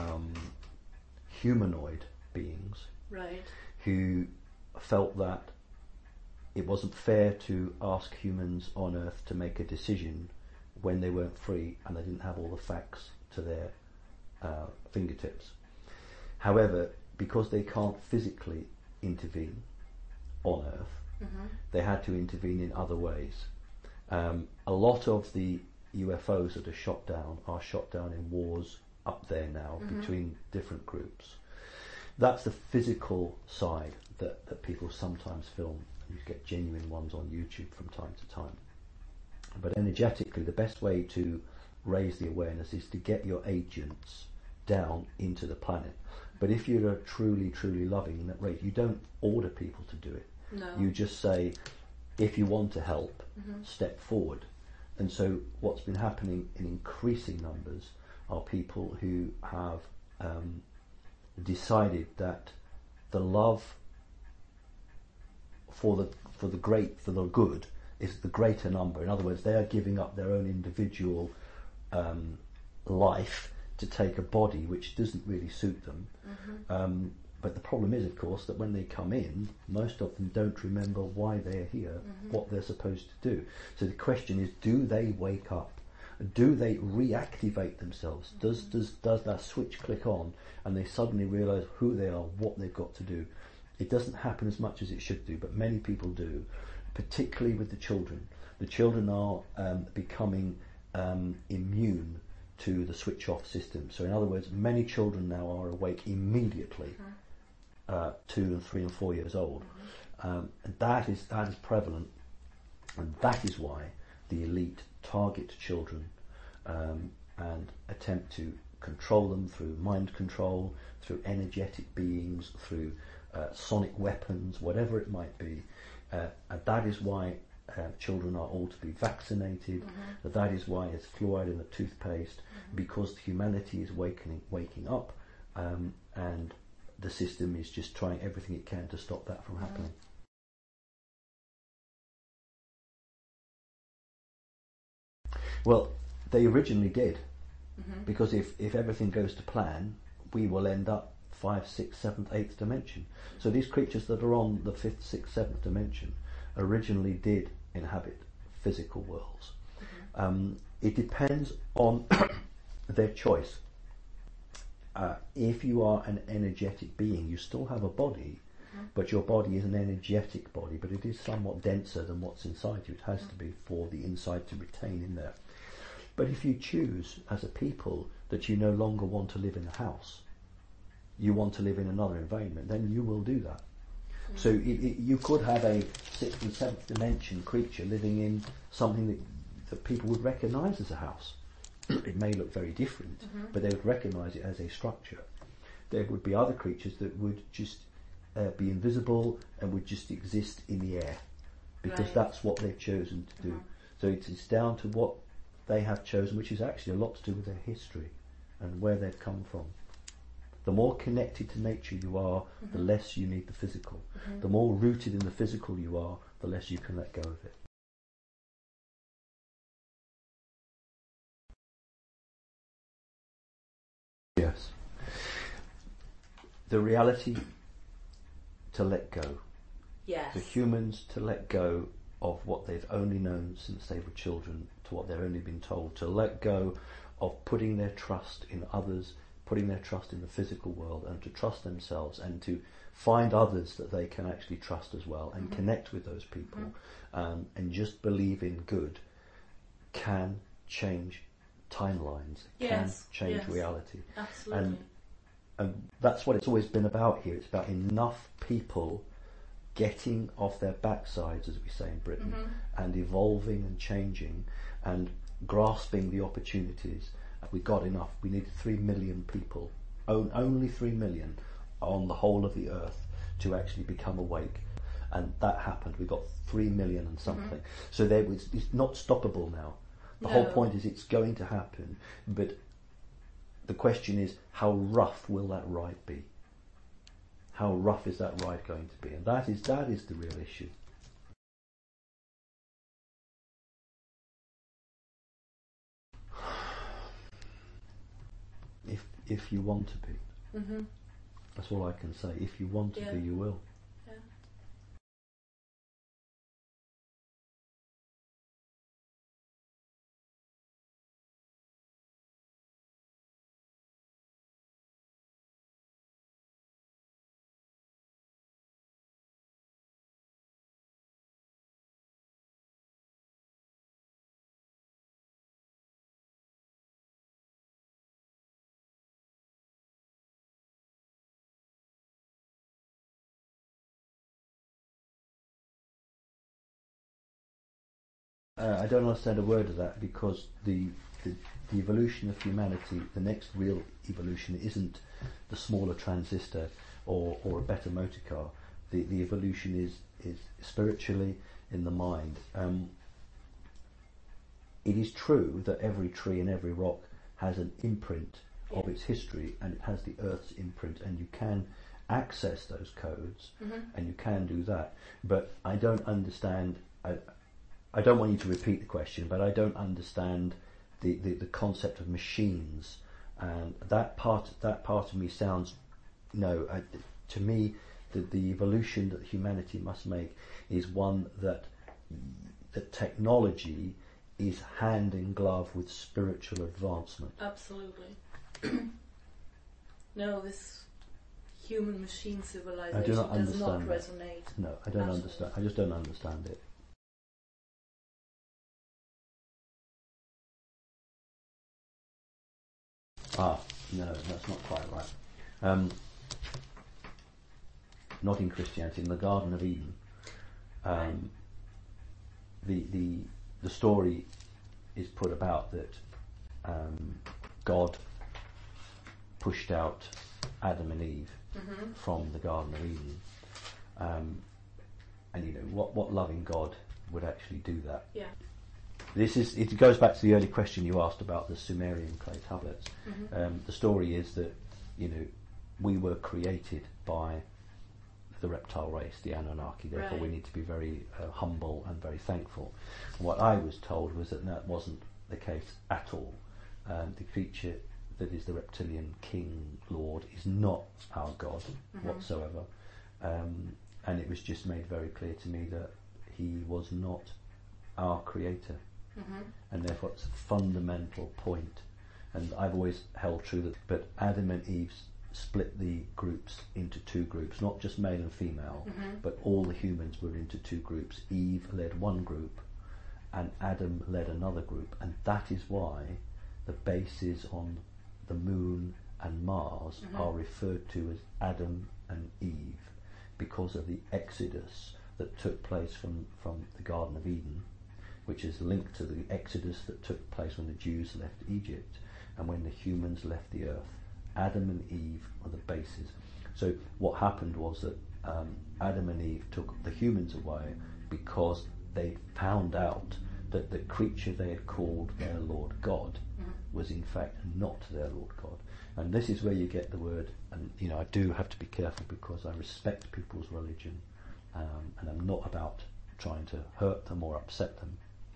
humanoid beings who felt that it wasn't fair to ask humans on Earth to make a decision when they weren't free and they didn't have all the facts to their fingertips. However, because they can't physically intervene on Earth, they had to intervene in other ways. A lot of the UFOs that are shot down in wars up there now between different groups. That's the physical side that people sometimes film. You get genuine ones on YouTube from time to time. But energetically, the best way to raise the awareness is to get your agents down into the planet. But if you're truly, truly loving that rate, you don't order people to do it. No. You just say, if you want to help, step forward. And so what's been happening in increasing numbers are people who have decided that the love for the good is the greater number. In other words, they are giving up their own individual life to take a body which doesn't really suit them. But the problem is, of course, that when they come in, most of them don't remember why they're here, what they're supposed to do. So the question is, do they wake up? Do they reactivate themselves? Does that switch click on and they suddenly realise who they are, what they've got to do? It doesn't happen as much as it should do, but many people do, particularly with the children. The children are becoming immune to the switch off system. So in other words, many children now are awake immediately, 2 and 3 and 4 years old. And that is prevalent, and that is why the elite target children and attempt to control them through mind control, through energetic beings, through sonic weapons, whatever it might be. And that is why children are all to be vaccinated. That is why it's fluoride in the toothpaste, because humanity is waking up, and the system is just trying everything it can to stop that from happening. Well, they originally did, because if everything goes to plan, we will end up 5th, 6th, 7th, 8th dimension. So these creatures that are on the 5th, 6th, 7th dimension originally did inhabit physical worlds. It depends on their choice. If you are an energetic being, you still have a body, but your body is an energetic body, but it is somewhat denser than what's inside you. It has to be for the inside to retain in there. But if you choose as a people that you no longer want to live in a house, you want to live in another environment, then you will do that. So you could have a 6th and 7th dimension creature living in something that people would recognise as a house. It may look very different, but they would recognise it as a structure. There would be other creatures that would just be invisible and would just exist in the air, because that's what they've chosen to do. So it's down to what they have chosen, which is actually a lot to do with their history and where they've come from. The more connected to nature you are, the less you need the physical. The more rooted in the physical you are, the less you can let go of it. Yes. The reality to let go. Yes. The humans to let go of what they've only known since they were children, to what they've only been told, to let go of putting their trust in others, putting their trust in the physical world, and to trust themselves, and to find others that they can actually trust as well, and connect with those people, and just believe in good, can change timelines, can change reality. Absolutely. And that's what it's always been about here. It's about enough people getting off their backsides, as we say in Britain, and evolving and changing and grasping the opportunities. We got enough. We needed 3 million people, only 3 million on the whole of the earth, to actually become awake. And that happened. We got 3 million and something. So it's not stoppable now. The whole point is it's going to happen, but the question is, how rough will that ride be? How rough is that ride going to be? And that is the real issue. If you want to be. That's all I can say. If you want to be, you will. Yeah. I don't understand a word of that, because the evolution of humanity, the next real evolution, isn't the smaller transistor or a better motor car. The evolution is spiritually in the mind. It is true that every tree and every rock has an imprint of its history, and it has the Earth's imprint, and you can access those codes, and you can do that. But I don't understand. I don't want you to repeat the question, but I don't understand the concept of machines and that part of me sounds to me the evolution that humanity must make is one that technology is hand in glove with spiritual advancement. Absolutely. No, this human machine civilization does not resonate. No, I don't understand. I just don't understand it. No, that's not quite right. Not in Christianity. In the Garden of Eden, the story is put about that God pushed out Adam and Eve from the Garden of Eden, and what loving God would actually do that? Yeah. It goes back to the early question you asked about the Sumerian clay tablets. The story is that we were created by the reptile race, the Anunnaki. Therefore, we need to be very humble and very thankful. And what I was told was that wasn't the case at all. The creature that is the reptilian king lord is not our God whatsoever, and it was just made very clear to me that he was not our creator. And therefore it's a fundamental point, and I've always held true that. But Adam and Eve split the groups into two groups, not just male and female, but all the humans were into two groups. Eve led one group and Adam led another group, and that is why the bases on the moon and Mars are referred to as Adam and Eve, because of the exodus that took place from the Garden of Eden, which is linked to the exodus that took place when the Jews left Egypt and when the humans left the earth. Adam and Eve are the basis. So what happened was that Adam and Eve took the humans away because they found out that the creature they had called their Lord God was in fact not their Lord God. And this is where you get the word, and I do have to be careful because I respect people's religion, and I'm not about trying to hurt them or upset them.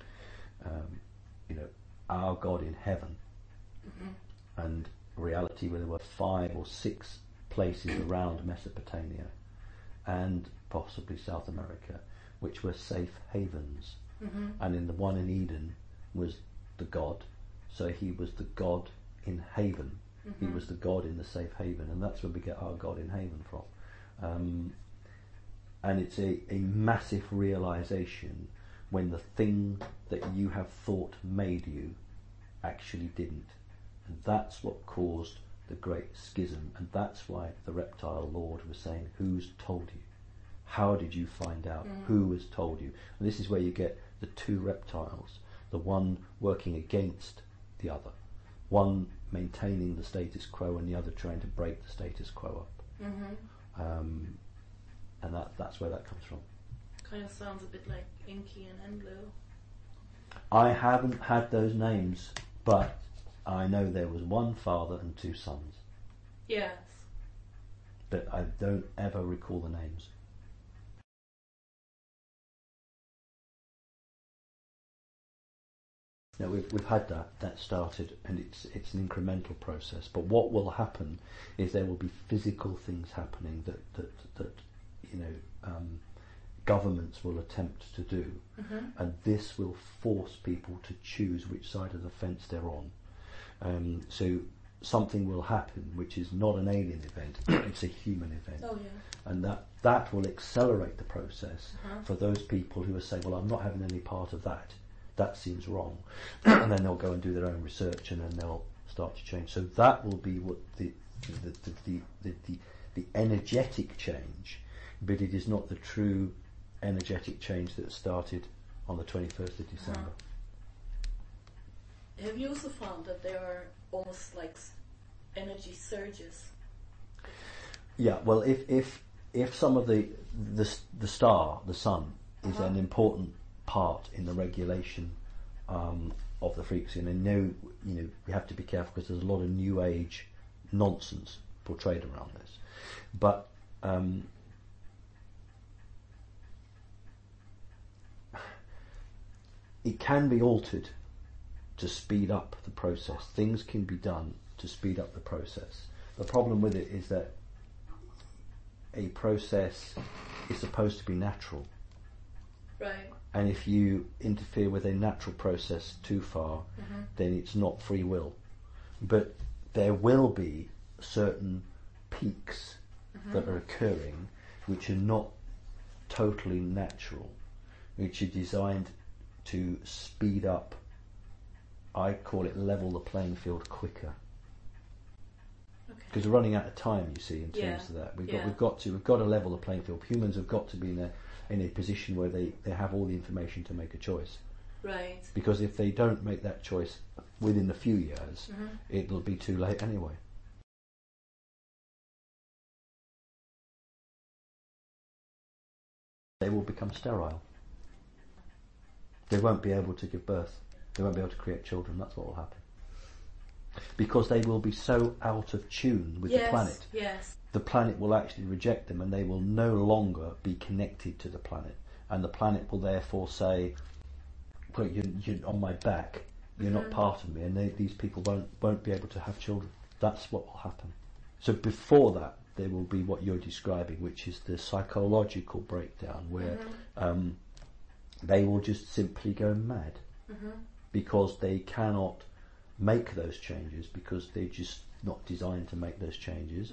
Our God in heaven, and reality where there were 5 or 6 places around Mesopotamia and possibly South America which were safe havens, and in the one in Eden was the God, so he was the God in haven, he was the God in the safe haven, and that's where we get our God in haven from. And it's a massive realization when the thing that you have thought made you actually didn't. And that's what caused the great schism, and that's why the reptile lord was saying, who's told you? How did you find out? Who has told you? And this is where you get the two reptiles, the one working against the other, one maintaining the status quo and the other trying to break the status quo up. And that's where that comes from. Kind of sounds a bit like Enki and Enlil. I haven't had those names, but I know there was one father and 2 sons. Yes. But I don't ever recall the names. Now we've had that started, and it's an incremental process. But what will happen is there will be physical things happening that governments will attempt to do, and this will force people to choose which side of the fence they're on. So something will happen which is not an alien event; it's a human event. Oh yeah. And that will accelerate the process for those people who are saying, "Well, I'm not having any part of that. That seems wrong," and then they'll go and do their own research, and then they'll start to change. So that will be what the energetic change, but it is not the true energetic change that started on the 21st of December. Have you also found that there are almost like energy surges? Yeah. Well, if some of the star, the sun, is an important part in the regulation of the frequency, and I know we have to be careful because there's a lot of new age nonsense portrayed around this, but it can be altered to speed up the process. Things can be done to speed up the process. The problem with it is that a process is supposed to be natural. Right. And if you interfere with a natural process too far, then it's not free will. But there will be certain peaks that are occurring which are not totally natural, which are designed to speed up, I call it level the playing field quicker. Because we're running out of time, you see, in terms of that. We've got to level the playing field. Humans have got to be in a position where they have all the information to make a choice. Right. Because if they don't make that choice within a few years, it'll be too late anyway. They will become sterile. They won't be able to give birth. They won't be able to create children. That's what will happen. Because they will be so out of tune with the planet. Yes. The planet will actually reject them, and they will no longer be connected to the planet. And the planet will therefore say, well, you're on my back, you're not part of me, and these people won't be able to have children. That's what will happen. So before that, there will be what you're describing, which is the psychological breakdown, where they will just simply go mad because they cannot make those changes, because they're just not designed to make those changes.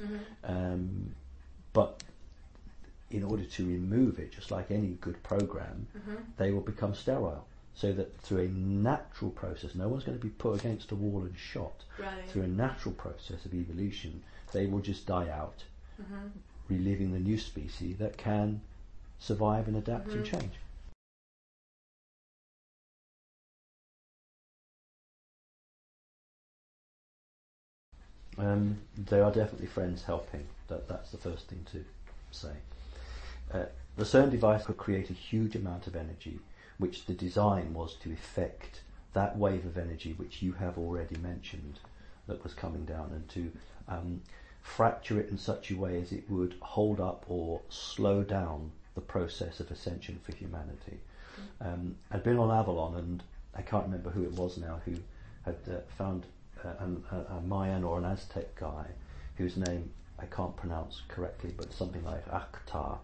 But in order to remove it, just like any good program, they will become sterile. So that through a natural process, no one's going to be put against a wall and shot. Right. Through a natural process of evolution, they will just die out, reliving the new species that can survive and adapt and change. There are definitely friends helping. That's the first thing to say. The CERN device could create a huge amount of energy, which the design was to effect that wave of energy which you have already mentioned that was coming down, and to fracture it in such a way as it would hold up or slow down the process of ascension for humanity. I'd been on Avalon, and I can't remember who it was now, who had found a Mayan or an Aztec guy whose name I can't pronounce correctly, but something like Akhtar,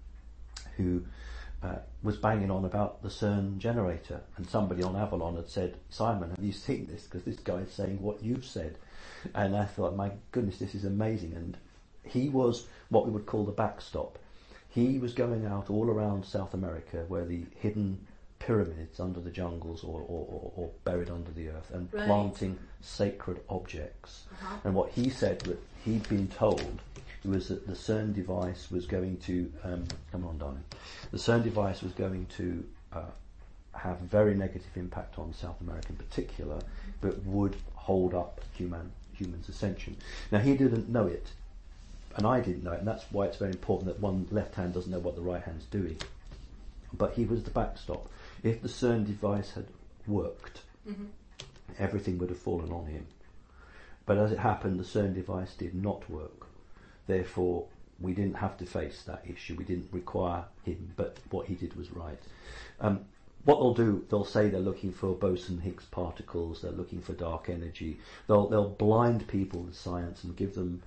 who was banging on about the CERN generator, and somebody on Avalon had said, Simon, have you seen this? Because this guy's saying what you've said. And I thought, my goodness, this is amazing. And he was what we would call the backstop. He was going out all around South America, where the hidden pyramids under the jungles or buried under the earth, and planting sacred objects. And what he said that he'd been told was that the CERN device was going to come on, darling. The CERN device was going to have very negative impact on South America in particular, but would hold up human's ascension. Now, he didn't know it, and I didn't know it, and that's why it's very important that one left hand doesn't know what the right hand's doing. But he was the backstop. If the CERN device had worked, everything would have fallen on him. But as it happened, the CERN device did not work. Therefore, we didn't have to face that issue. We didn't require him, but what he did was right. What they'll do, they'll say they're looking for boson-Higgs particles, they're looking for dark energy. They'll blind people with science and give them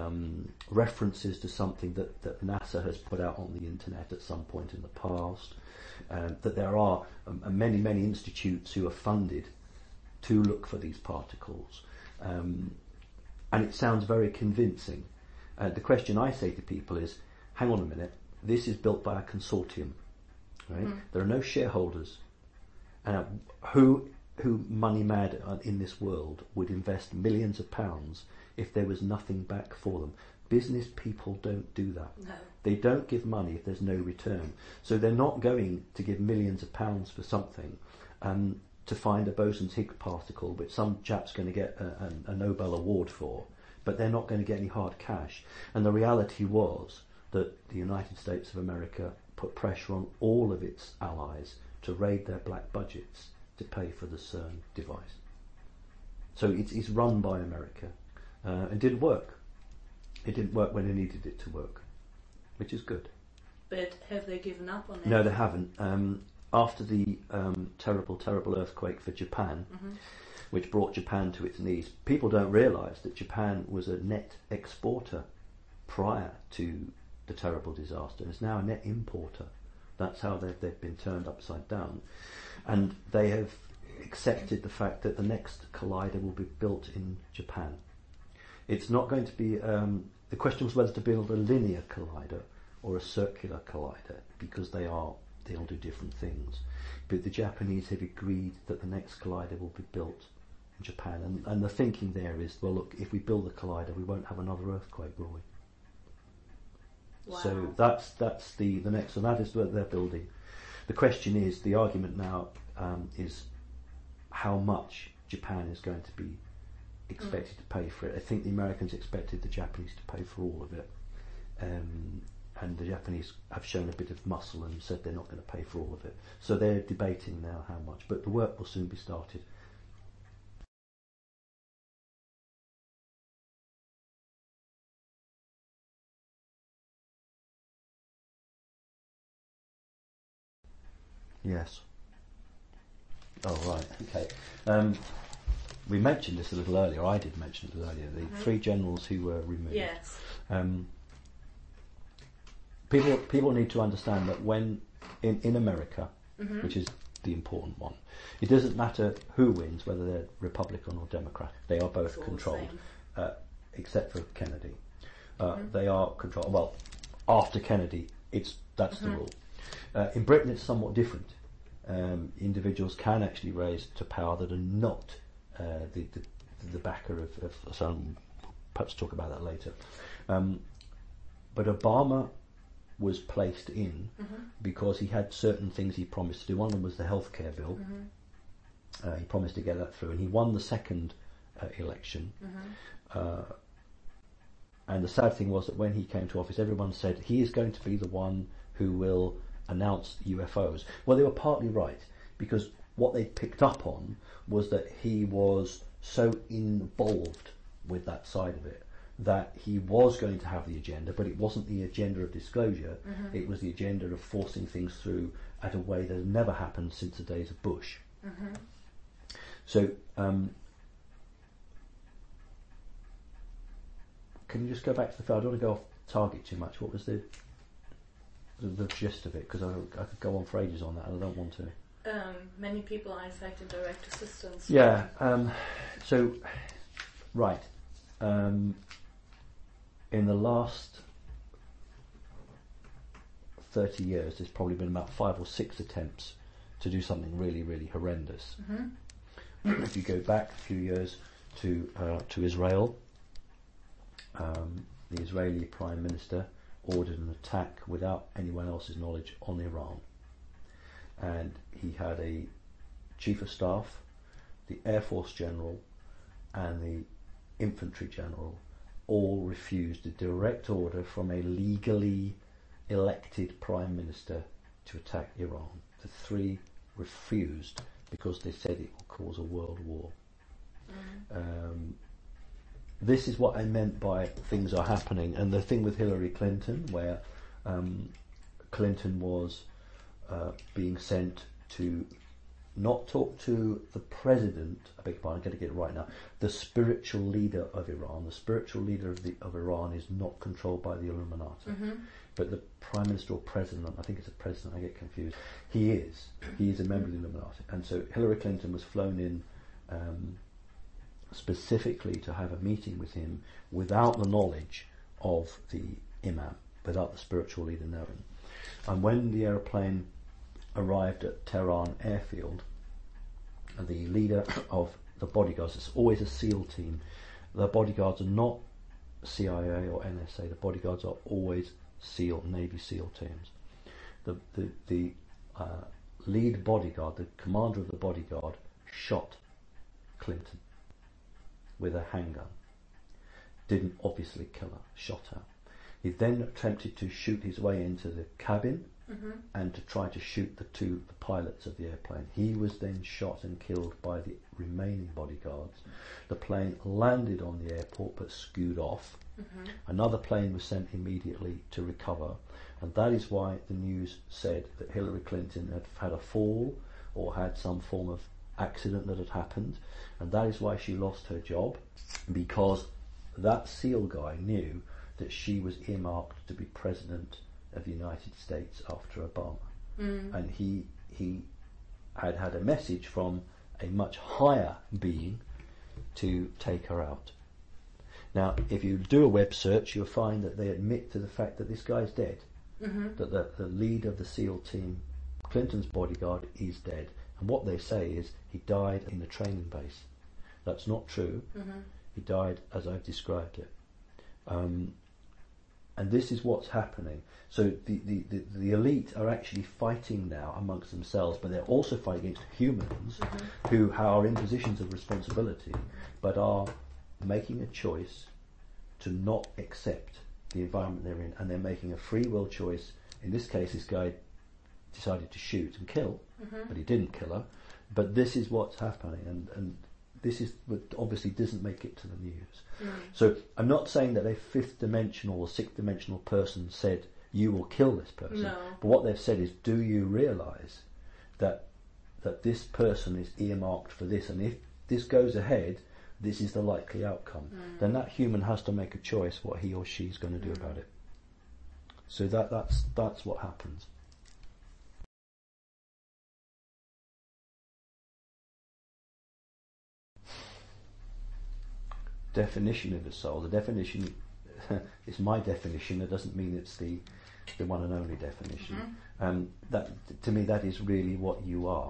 references to something that NASA has put out on the internet at some point in the past. That there are many, many institutes who are funded to look for these particles. And it sounds very convincing. The question I say to people is, hang on a minute, this is built by a consortium, right? There are no shareholders. Who money mad in this world would invest millions of pounds if there was nothing back for them? Business people don't do that. No. They don't give money if there's no return. So they're not going to give millions of pounds for something to find a boson-Higgs particle, which some chap's going to get a Nobel Award for, but they're not going to get any hard cash. And the reality was that the United States of America put pressure on all of its allies to raid their black budgets to pay for the CERN device. So it's run by America. It didn't work. It didn't work when they needed it to work, which is good. But have they given up on it? No, they haven't. after the terrible earthquake for Japan, which brought Japan to its knees, people don't realise that Japan was a net exporter prior to the terrible disaster. It's now a net importer. That's how they've been turned upside down. And they have accepted the fact that the next collider will be built in Japan. It's not going to be... the question was whether to build a linear collider or a circular collider, because they'll do different things. But the Japanese have agreed that the next collider will be built in Japan. And the thinking there is, well, look, if we build a collider, we won't have another earthquake, will we? Wow. So that's the next, and that is what they're building. The question is, the argument now is how much Japan is going to be expected to pay for it. I think the Americans expected the Japanese to pay for all of it, and the Japanese have shown a bit of muscle and said they're not going to pay for all of it. So they're debating now how much, but the work will soon be started. Yes. Oh, right. Okay. We mentioned this a little earlier. I did mention it earlier. The three generals who were removed. Yes. People need to understand that when in America, which is the important one, it doesn't matter who wins, whether they're Republican or Democrat. They are both controlled, except for Kennedy. They are controlled. Well, after Kennedy, that's the rule. In Britain, it's somewhat different. Individuals can actually rise to power that are not the backer of some. Perhaps talk about that later. But Obama was placed in because he had certain things he promised to do. One of them was the healthcare bill. He promised to get that through, and he won the second election. And the sad thing was that when he came to office, everyone said he is going to be the one who will announce UFOs. Well, they were partly right, because what they picked up on was that he was so involved with that side of it that he was going to have the agenda, but it wasn't the agenda of disclosure, it was the agenda of forcing things through at a way that had never happened since the days of Bush. So, can you just go back to the film? I don't want to go off target too much. What was the gist of it? Because I could go on for ages on that and I don't want to. Many people are infected direct assistance. Yeah, so, right. In the last 30 years, there's probably been about 5 or 6 attempts to do something really, really horrendous. If you go back a few years to Israel, the Israeli Prime Minister ordered an attack without anyone else's knowledge on Iran. And he had a Chief of Staff, the Air Force General, and the Infantry General all refused a direct order from a legally elected Prime Minister to attack Iran. The 3 refused because they said it will cause a world war. This is what I meant by things are happening. And the thing with Hillary Clinton, where Clinton was being sent to not talk to the president, I beg your pardon, I'm going to get it right now, the spiritual leader of Iran. The spiritual leader of Iran is not controlled by the Illuminati. But the Prime Minister or President, I think it's a President, I get confused, he is a member of the Illuminati. And so Hillary Clinton was flown in specifically to have a meeting with him without the knowledge of the Imam, without the spiritual leader knowing. And when the aeroplane arrived at Tehran airfield, the leader of the bodyguards, it's always a SEAL team, the bodyguards are not CIA or NSA, the bodyguards are always SEAL, Navy SEAL teams. The lead bodyguard, the commander of the bodyguard, shot Clinton with a handgun. Didn't obviously kill her, shot her. He then attempted to shoot his way into the cabin and to try to shoot the pilots of the airplane. He was then shot and killed by the remaining bodyguards. The plane landed on the airport but skewed off. Another plane was sent immediately to recover, and that is why the news said that Hillary Clinton had had a fall or had some form of accident that had happened, and that is why she lost her job, because that SEAL guy knew that she was earmarked to be president of the United States after Obama. And he had had a message from a much higher being to take her out. Now, if you do a web search, you'll find that they admit to the fact that this guy's dead. That the leader of the SEAL team, Clinton's bodyguard, is dead. And what they say is he died in the training base. That's not true. He died as I've described it. And this is what's happening. So the elite are actually fighting now amongst themselves, but they're also fighting against humans who are in positions of responsibility, but are making a choice to not accept the environment they're in, and they're making a free will choice. In this case, this guy decided to shoot and kill, but he didn't kill her. But this is what's happening, and this is what obviously doesn't make it to the news. So I'm not saying that a fifth dimensional or sixth dimensional person said you will kill this person. No. But what they've said is, do you realise that this person is earmarked for this, and if this goes ahead, this is the likely outcome. Then that human has to make a choice what he or she's going to do about it. So that's what happens. Definition of the soul. The definition is my definition. It doesn't mean it's the one and only definition. That, to me, that is really what you are.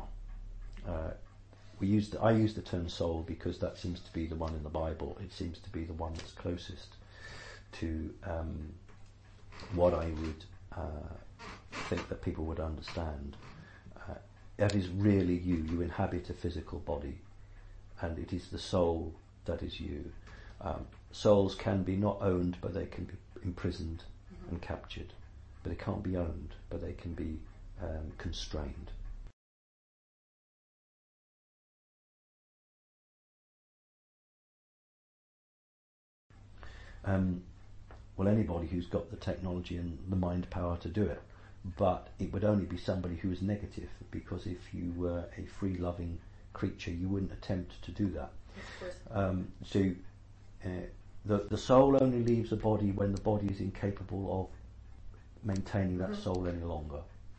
I use the term soul because that seems to be the one in the Bible. It seems to be the one that's closest to what I would think that people would understand. That is really you. You inhabit a physical body, and it is the soul that is you. Souls can be not owned, but they can be imprisoned and captured. But they can't be owned, but they can be constrained. Well, anybody who's got the technology and the mind power to do it, but it would only be somebody who is negative, because if you were a free-loving creature, you wouldn't attempt to do that. So the soul only leaves the body when the body is incapable of maintaining that soul any longer.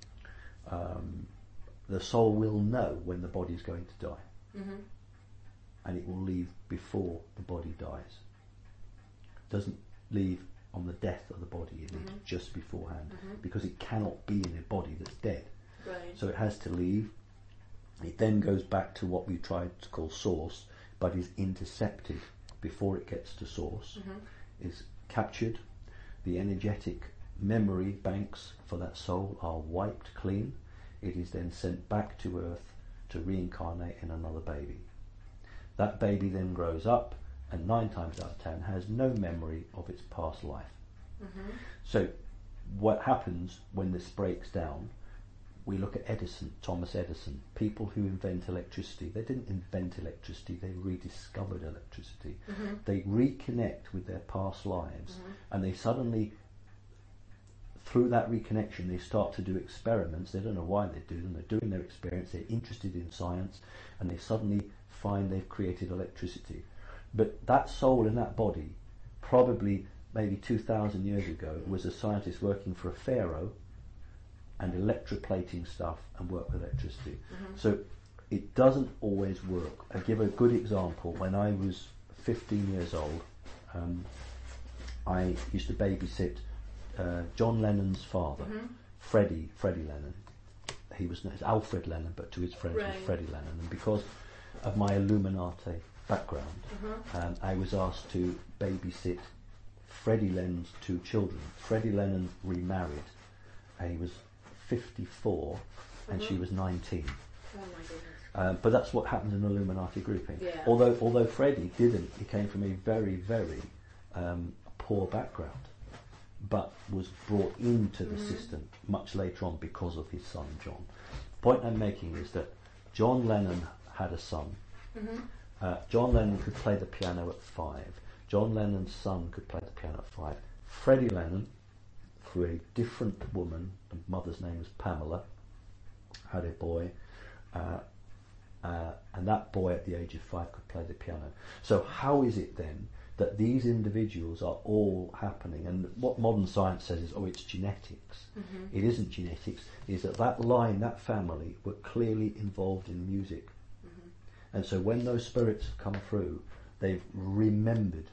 The soul will know when the body is going to die, and it will leave before the body dies. Doesn't leave on the death of the body, it leaves just beforehand, because it cannot be in a body that's dead. Right. So it has to leave. It then goes back to what we tried to call source, but is intercepted before it gets to source, is captured. The energetic memory banks for that soul are wiped clean. It is then sent back to Earth to reincarnate in another baby. That baby then grows up, and 9 times out of 10 has no memory of its past life. So what happens when this breaks down, we look at Edison, Thomas Edison, people who invent electricity. They didn't invent electricity, they rediscovered electricity. They reconnect with their past lives, and they suddenly, through that reconnection, they start to do experiments. They don't know why they do them. They're doing their experiments, they're interested in science, and they suddenly find they've created electricity. But that soul in that body, probably maybe 2,000 years ago, was a scientist working for a pharaoh and electroplating stuff and work with electricity. So it doesn't always work. I give a good example. When I was 15 years old, I used to babysit John Lennon's father, Freddie Lennon. He was known as Alfred Lennon, but to his friends was Freddie Lennon. And because of my Illuminati background, I was asked to babysit Freddie Lennon's 2 children. Freddie Lennon remarried. He was 54 and she was 19. Oh my goodness. But that's what happens in Illuminati grouping. Yeah. Although Freddie didn't, he came from a very, very poor background. but was brought into the system much later on because of his son John. The point I'm making is that John Lennon had a son. John Lennon could play the piano at 5. John Lennon's son could play the piano at 5. Freddie Lennon, through a different woman, the mother's name was Pamela, had a boy, and that boy at the age of 5 could play the piano. So how is it then that these individuals are all happening? And what modern science says is, it's genetics. It isn't genetics. It is that line, that family, were clearly involved in music. And so when those spirits have come through, they've remembered.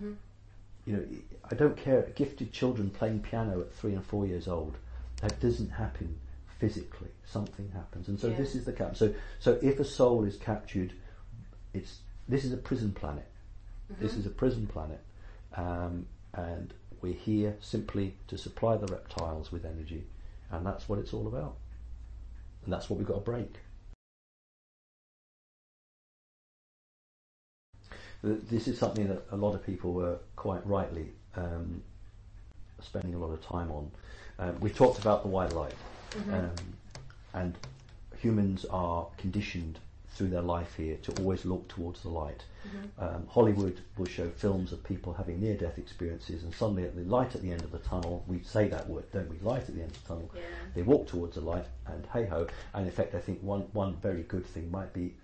I don't care, gifted children playing piano at 3 and 4 years old, that doesn't happen physically. Something happens. And so this is the cap. So if a soul is captured, this is a prison planet. This is a prison planet, and we're here simply to supply the reptiles with energy, and that's what it's all about. And that's what we've got to break. This is something that a lot of people were quite rightly spending a lot of time on. We talked about the white light, and humans are conditioned through their life here to always look towards the light. Hollywood will show films of people having near-death experiences, and suddenly at the light at the end of the tunnel, we say that word, don't we? Light at the end of the tunnel. They walk towards the light, and hey-ho. And in fact, I think one very good thing might be,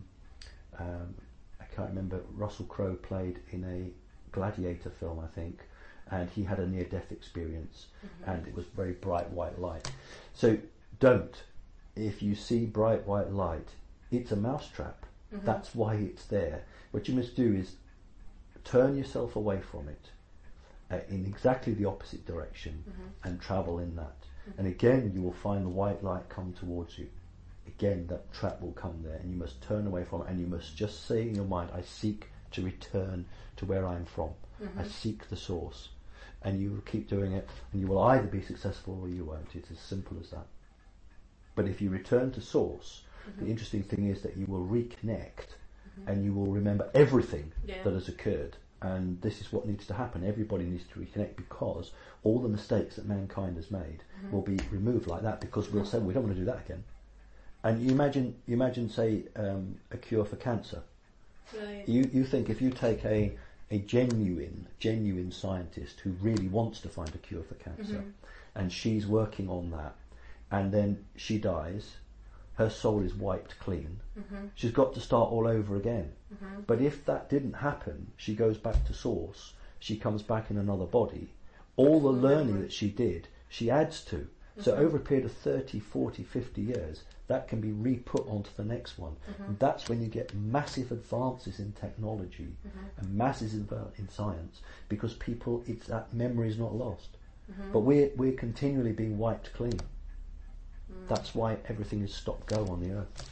I can't remember, Russell Crowe played in a Gladiator film, I think, and he had a near-death experience, and it was very bright white light. So if you see bright white light, it's a mousetrap. That's why it's there. What you must do is turn yourself away from it in exactly the opposite direction and travel in that. And again, you will find the white light come towards you. Again, that trap will come there, and you must turn away from it, and you must just say in your mind, I seek to return to where I'm from. I seek the source. And you will keep doing it, and you will either be successful or you won't. It's as simple as that. But if you return to source, the interesting thing is that you will reconnect, and you will remember everything that has occurred. And this is what needs to happen. Everybody needs to reconnect, because all the mistakes that mankind has made will be removed like that, because we'll say, we don't want to do that again. And you imagine, say, a cure for cancer. Right. You think if you take a genuine scientist who really wants to find a cure for cancer, and she's working on that, and then she dies, her soul is wiped clean. She's got to start all over again. But if that didn't happen, she goes back to source, she comes back in another body, all the learning that she did, she adds to. So over a period of 30, 40, 50 years, that can be re-put onto the next one. And that's when you get massive advances in technology and massive in science, because that memory is not lost. But we're continually being wiped clean. That's why everything is stop-go on the earth.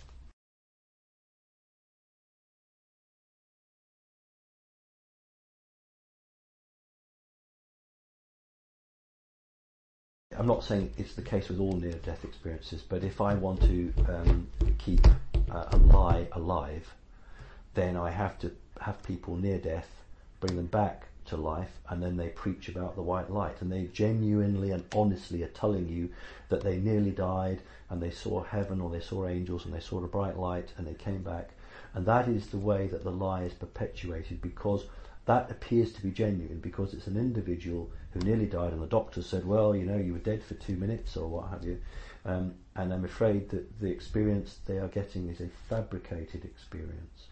I'm not saying it's the case with all near-death experiences, but if I want to keep a lie alive, then I have to have people near death, bring them back to life, and then they preach about the white light, and they genuinely and honestly are telling you that they nearly died, and they saw heaven, or they saw angels, and they saw the bright light, and they came back. And that is the way that the lie is perpetuated, because that appears to be genuine, because it's an individual who nearly died, and the doctor said, well, you were dead for 2 minutes, or what have you. And I'm afraid that the experience they are getting is a fabricated experience.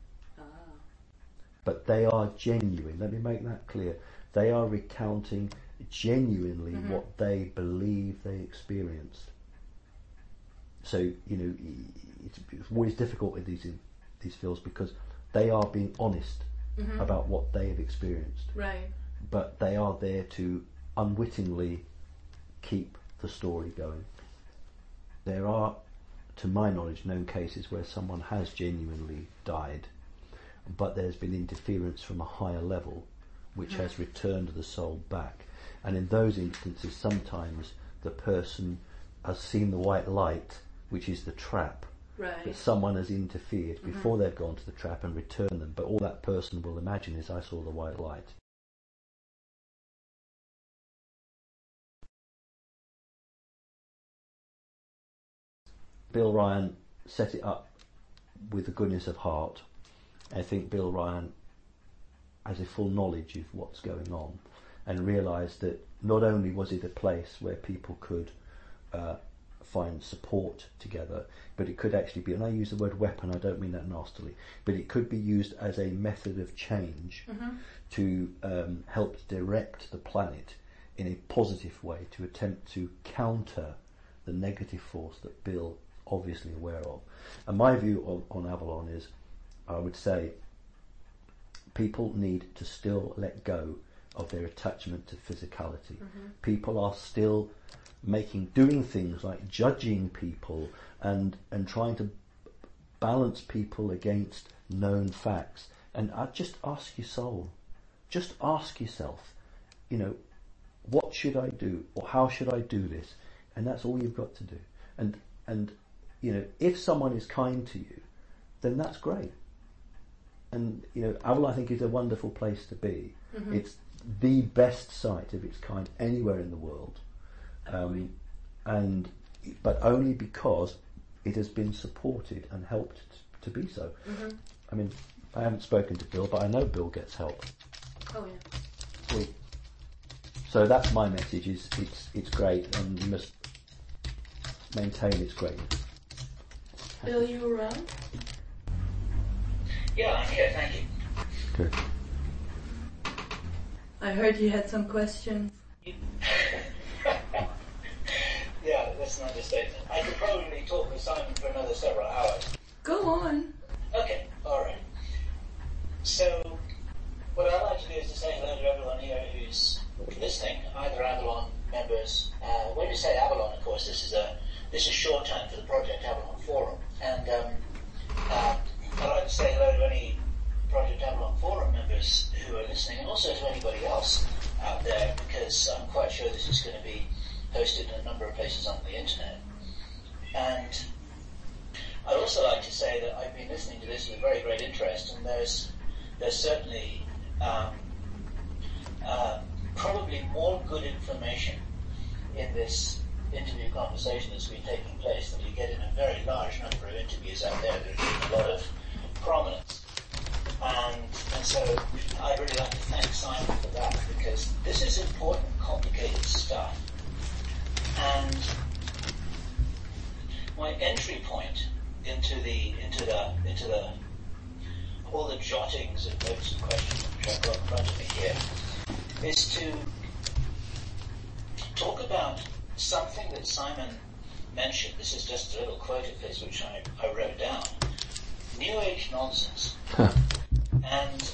But they are genuine. Let me make that clear. They are recounting genuinely what they believe they experienced. So, it's always difficult with these fields, because they are being honest about what they have experienced. Right. But they are there to unwittingly keep the story going. There are, to my knowledge, known cases where someone has genuinely died, but there's been interference from a higher level which has returned the soul back. And in those instances, sometimes the person has seen the white light, which is the trap. Right. But someone has interfered before they've gone to the trap and returned them. But all that person will imagine is, I saw the white light. Bill Ryan set it up with the goodness of heart. I think Bill Ryan has a full knowledge of what's going on and realised that not only was it a place where people could find support together, but it could actually be, and I use the word weapon, I don't mean that nastily, but it could be used as a method of change to help direct the planet in a positive way, to attempt to counter the negative force that Bill obviously aware of. And my view on Avalon is, I would say, people need to still let go of their attachment to physicality. People are still doing things like judging people and trying to balance people against known facts. And I'd just ask your soul, just ask yourself, what should I do, or how should I do this? And that's all you've got to do. And if someone is kind to you, then that's great. And Avalon, I think, is a wonderful place to be. It's the best site of its kind anywhere in the world, but only because it has been supported and helped to be so. I mean, I haven't spoken to Bill, but I know Bill gets help. Oh yeah. Sweet. So that's my message: is it's great, and you must maintain its greatness. Bill, you around? Yeah, I'm here, thank you. Good. I heard you had some questions. Yeah, that's an understatement. I could probably talk with Simon for another several hours. Go on. Okay, alright. So, what I'd like to do is to say hello to everyone here who's listening, either Avalon members. When you say Avalon, of course, this is shorthand for the Project Avalon Forum. And I'd like to say hello to any Project Avalon Forum members who are listening, and also to anybody else out there, because I'm quite sure this is going to be hosted in a number of places on the internet. And I'd also like to say that I've been listening to this with very great interest, and there's certainly probably more good information in this interview conversation that's been taking place than you get in a very large number of interviews out there that are getting a lot of prominence. And so I'd really like to thank Simon for that, because this is important, complicated stuff. And my entry point into all the jottings and notes and questions which I've got in front of me here is to talk about something that Simon mentioned. This is just a little quote of his which I wrote down. New Age nonsense. And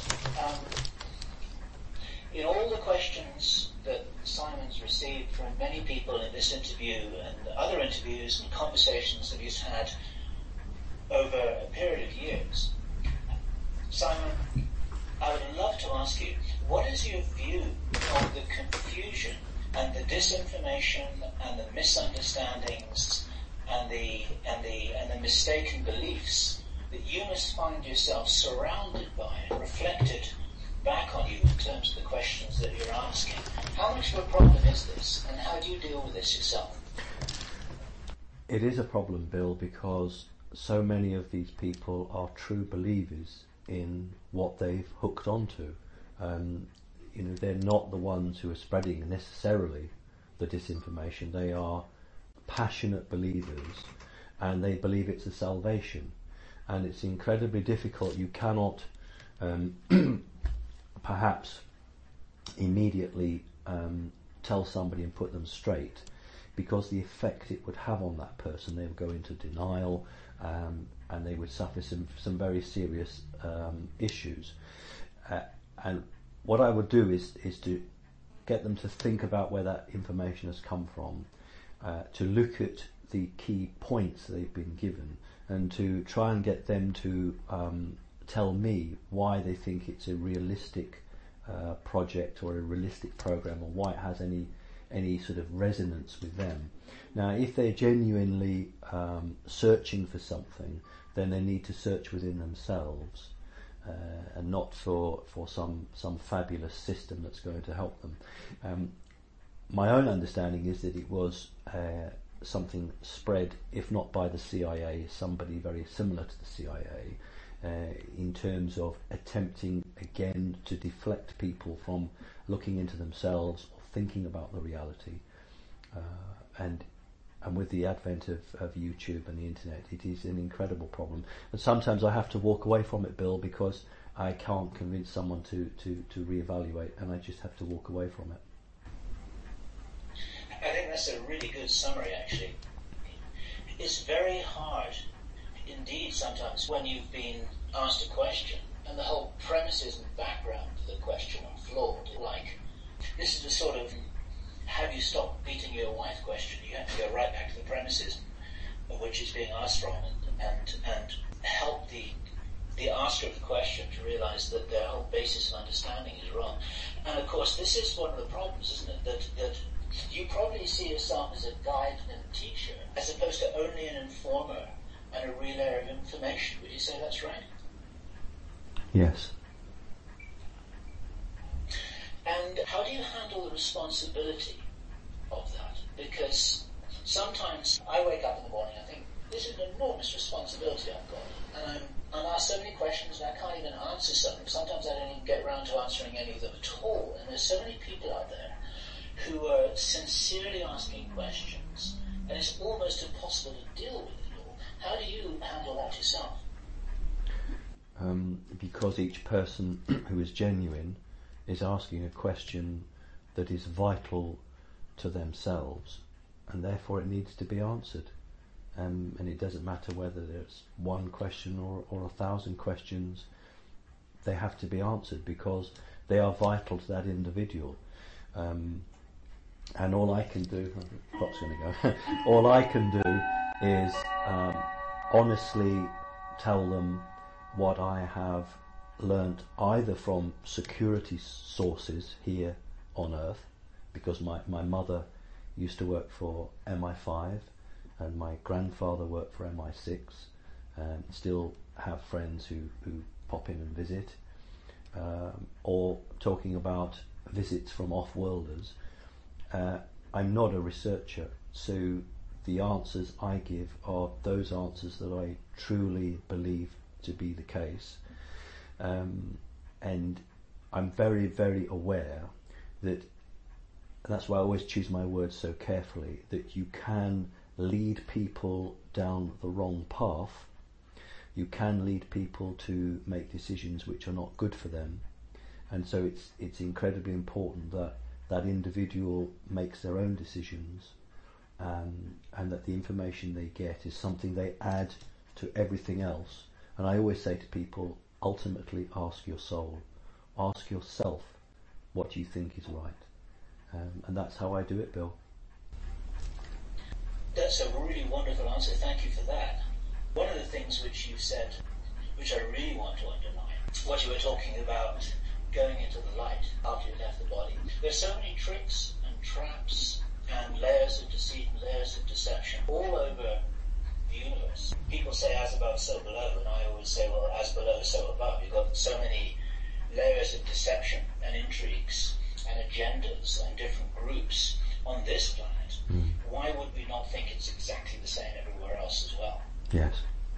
in all the questions that Simon's received from many people in this interview and other interviews and conversations that he's had over a period of years, Simon, I would love to ask you, what is your view of the confusion and the disinformation and the misunderstandings and the mistaken beliefs that you must find yourself surrounded by and reflected back on you in terms of the questions that you're asking? How much of a problem is this, and how do you deal with this yourself? It is a problem, Bill, because so many of these people are true believers in what they've hooked onto. They're not the ones who are spreading necessarily the disinformation. They are passionate believers, and they believe it's a salvation. And it's incredibly difficult. You cannot perhaps immediately tell somebody and put them straight, because the effect it would have on that person, they would go into denial, and they would suffer some very serious issues. And what I would do is to get them to think about where that information has come from, to look at the key points they've been given, and to try and get them to tell me why they think it's a realistic project or a realistic program, or why it has any sort of resonance with them. Now, if they're genuinely searching for something, then they need to search within themselves, and not for some fabulous system that's going to help them. My own understanding is that it was something spread, if not by the CIA, somebody very similar to the CIA, in terms of attempting again to deflect people from looking into themselves or thinking about the reality. And with the advent of YouTube and the internet, it is an incredible problem. And sometimes I have to walk away from it, Bill, because I can't convince someone to reevaluate, and I just have to walk away from it. I think that's a really good summary, actually. It's very hard indeed sometimes when you've been asked a question and the whole premises and background of the question are flawed. Like, this is the sort of have you stopped beating your wife question. You have to go right back to the premises of which it's being asked from and help the asker of the question to realize that their whole basis of understanding is wrong. And of course, this is one of the problems, isn't it? That you probably see yourself as a guide and a teacher, as opposed to only an informer and a relayer of information. Would you say that's right? Yes. And how do you handle the responsibility of that? Because sometimes I wake up in the morning and I think, this is an enormous responsibility I've got. And I'm asked so many questions and I can't even answer some of them. Sometimes I don't even get around to answering any of them at all. And there's so many people out there who are sincerely asking questions, and it's almost impossible to deal with it all. How do you handle that yourself? Because each person who is genuine is asking a question that is vital to themselves, and therefore it needs to be answered. And it doesn't matter whether there's one question or 1,000 questions, they have to be answered because they are vital to that individual. And all I can do, the clock's going to go, all I can do is honestly tell them what I have learnt either from security sources here on Earth, because my mother used to work for MI5 and my grandfather worked for MI6, and still have friends who pop in and visit, or talking about visits from off-worlders. I'm not a researcher, so the answers I give are those answers that I truly believe to be the case. And I'm very, very aware that, and that's why I always choose my words so carefully, that you can lead people down the wrong path. You can lead people to make decisions which are not good for them. And so it's incredibly important that that individual makes their own decisions, and that the information they get is something they add to everything else. And I always say to people, ultimately ask your soul, ask yourself what you think is right. And that's how I do it, Bill. That's a really wonderful answer. Thank you for that. One of the things which you said, which I really want to underline, what you were talking about going into the light after you left the body. There's so many tricks and traps and layers of deceit and layers of deception all over the universe. People say as above, so below, and I always say, well, as below, so above. You've got so many layers of deception and intrigues and agendas and different groups on this planet. Why would we not think it's exactly the same everywhere else as well? Yes.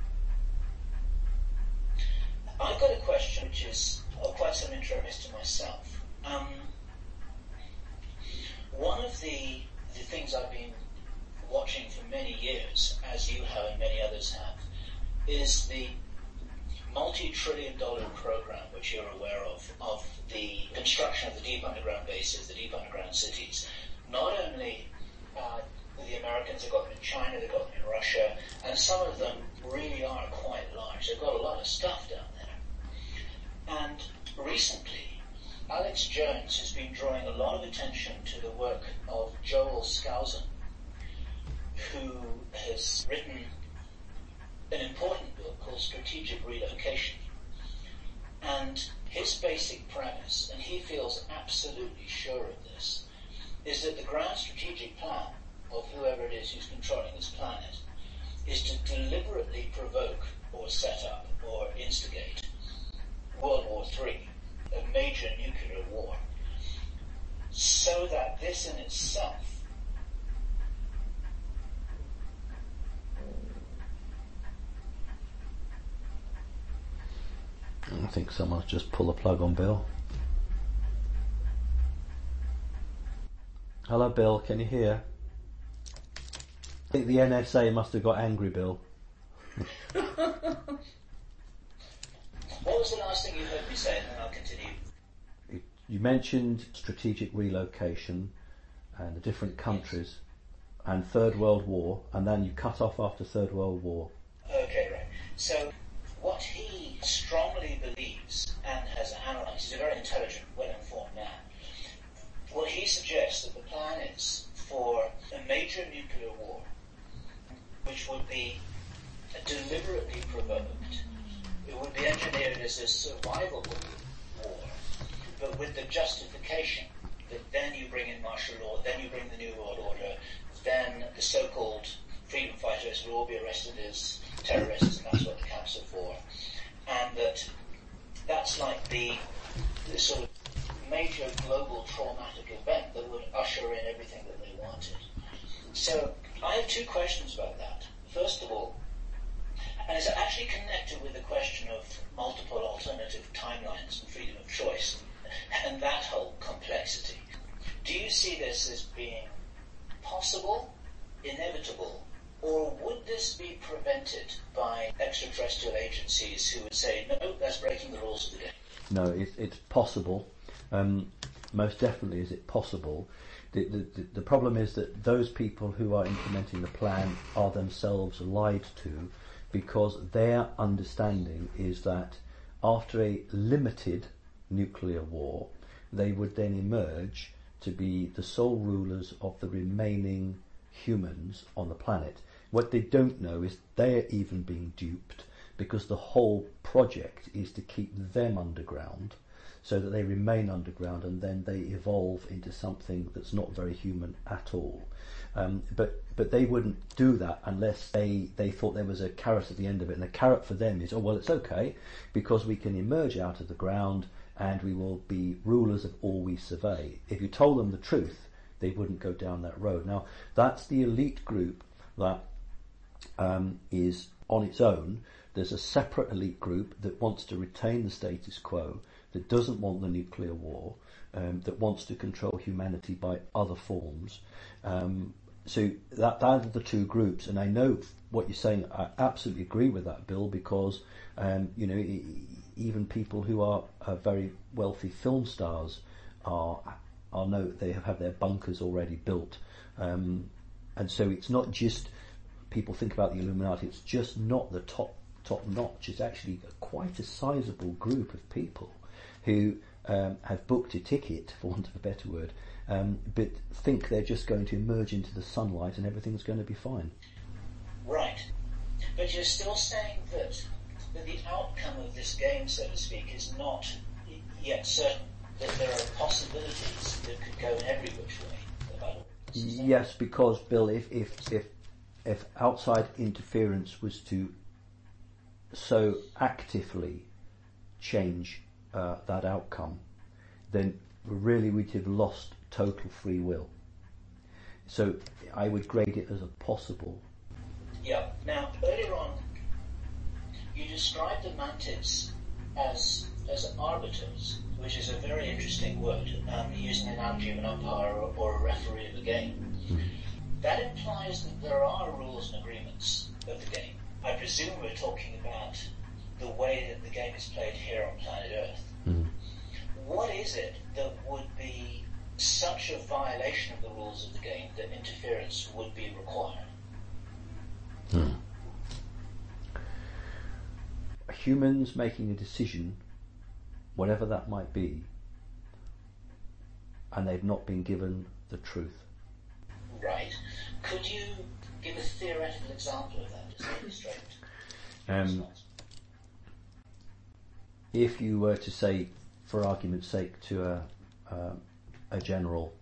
I've got a question which is of quite some interest to myself. One of the things I've been watching for many years, as you have and many others have, is the multi-trillion-dollar program which you're aware of the construction of the deep underground bases, the deep underground cities. Not only the Americans have got them in China, they've got them in Russia, and some of them really are quite large. They've got a lot of stuff down there. And recently, Alex Jones has been drawing a lot of attention to the work of Joel Skousen, who has written an important book called Strategic Relocation. And his basic premise, and he feels absolutely sure of this, is that the grand strategic plan of whoever it is who's controlling this planet is to deliberately provoke or set up or instigate World War III, a major nuclear war, so that this in itself think someone's just pulled the plug on Bill. Hello, Bill. Can you hear? I think the NSA must have got angry, Bill. What was the last thing you heard me say, and then I'll continue? You mentioned strategic relocation and the different countries and Third World War, and then you cut off after Third World War. Okay, right. So what he strongly believes and has analysed, he's a very intelligent, well-informed man. What he suggests that the plan is for a major nuclear war, which would be deliberately provoked. It would be engineered as a survival war, but with the justification that then you bring in martial law, then you bring the New World Order, then the so-called freedom fighters will all be arrested as terrorists, and that's what the camps are for. And that's like the sort of major global traumatic event that would usher in everything that they wanted. So I have two questions about that. First of all, and it's actually connected with the question of multiple alternative timelines and freedom of choice and that whole complexity. Do you see this as being possible, inevitable, or would this be prevented by extraterrestrial agencies who would say, no, that's breaking the rules of the game? No, it's possible. Most definitely is it possible. The problem is that those people who are implementing the plan are themselves lied to, because their understanding is that after a limited nuclear war, they would then emerge to be the sole rulers of the remaining humans on the planet. What they don't know is they're even being duped, because the whole project is to keep them underground, so that they remain underground and then they evolve into something that's not very human at all. But they wouldn't do that unless they thought there was a carrot at the end of it. And the carrot for them is, oh, well, it's okay, because we can emerge out of the ground and we will be rulers of all we survey. If you told them the truth, they wouldn't go down that road. Now, that's the elite group that is on its own. There's a separate elite group that wants to retain the status quo, that doesn't want the nuclear war, that wants to control humanity by other forms. So that are the two groups, and I know what you're saying. I absolutely agree with that, Bill, because even people who are very wealthy film stars are know they have their bunkers already built, and so it's not just people think about the Illuminati. It's just not the top notch. It's actually quite a sizable group of people who have booked a ticket, for want of a better word, but think they're just going to emerge into the sunlight and everything's going to be fine. Right. But you're still saying that the outcome of this game, so to speak, is not yet certain, that there are possibilities that could go in every which way. Yes, because, Bill, if outside interference was to so actively change that outcome, then really we'd have lost total free will. So I would grade it as a possible. Yeah. Now, earlier on, you described the mantids as arbiters, which is a very interesting word, using an analogy of an umpire or a referee of a game. That implies that there are rules and agreements of the game. I presume we're talking about the way that the game is played here on planet Earth. What is it that would be such a violation of the rules of the game that interference would be required? Humans making a decision, whatever that might be, and they've not been given the truth. Right. Could you give a theoretical example of that, just to illustrate? If you were to say, for argument's sake, to a general,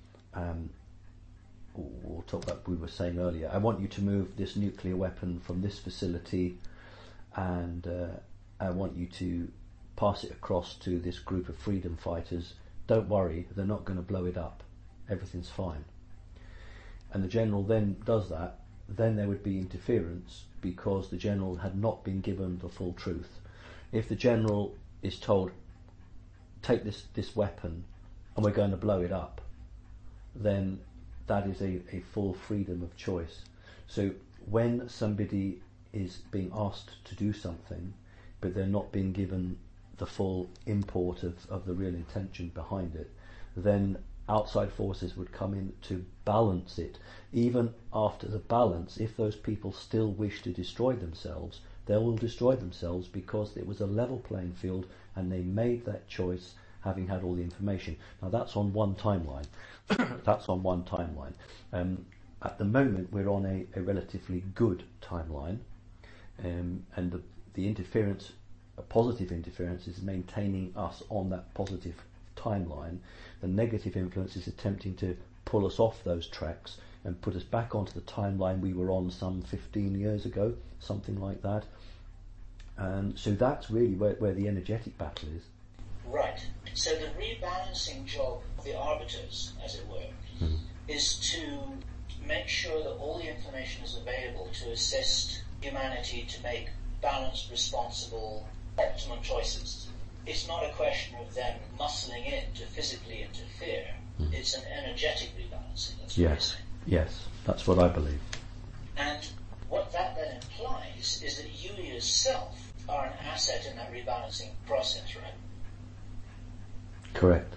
we'll talk about what we were saying earlier, I want you to move this nuclear weapon from this facility, and I want you to pass it across to this group of freedom fighters. Don't worry, they're not going to blow it up. Everything's fine. And the general then does that. Then there would be interference, because the general had not been given the full truth. If the general is told, take this weapon and we're going to blow it up, then that is a full freedom of choice. So when somebody is being asked to do something, but they're not being given the full import of the real intention behind it, then outside forces would come in to balance it. Even after the balance, if those people still wish to destroy themselves, they will destroy themselves because it was a level playing field and they made that choice having had all the information. Now that's on one timeline. That's on one timeline. At the moment we're on a relatively good timeline, and the interference, a positive interference, is maintaining us on that positive timeline. The negative influence is attempting to pull us off those tracks and put us back onto the timeline we were on some 15 years ago, something like that. And so that's really where the energetic battle is. Right. So the rebalancing job of the arbiters, as it were, is to make sure that all the information is available to assist humanity to make balanced, responsible, optimum choices. It's not a question of them muscling in to physically interfere. It's an energetic rebalancing. That's what you're saying. Yes, that's what I believe. And what that then implies is that you yourself are an asset in that rebalancing process, right? Correct.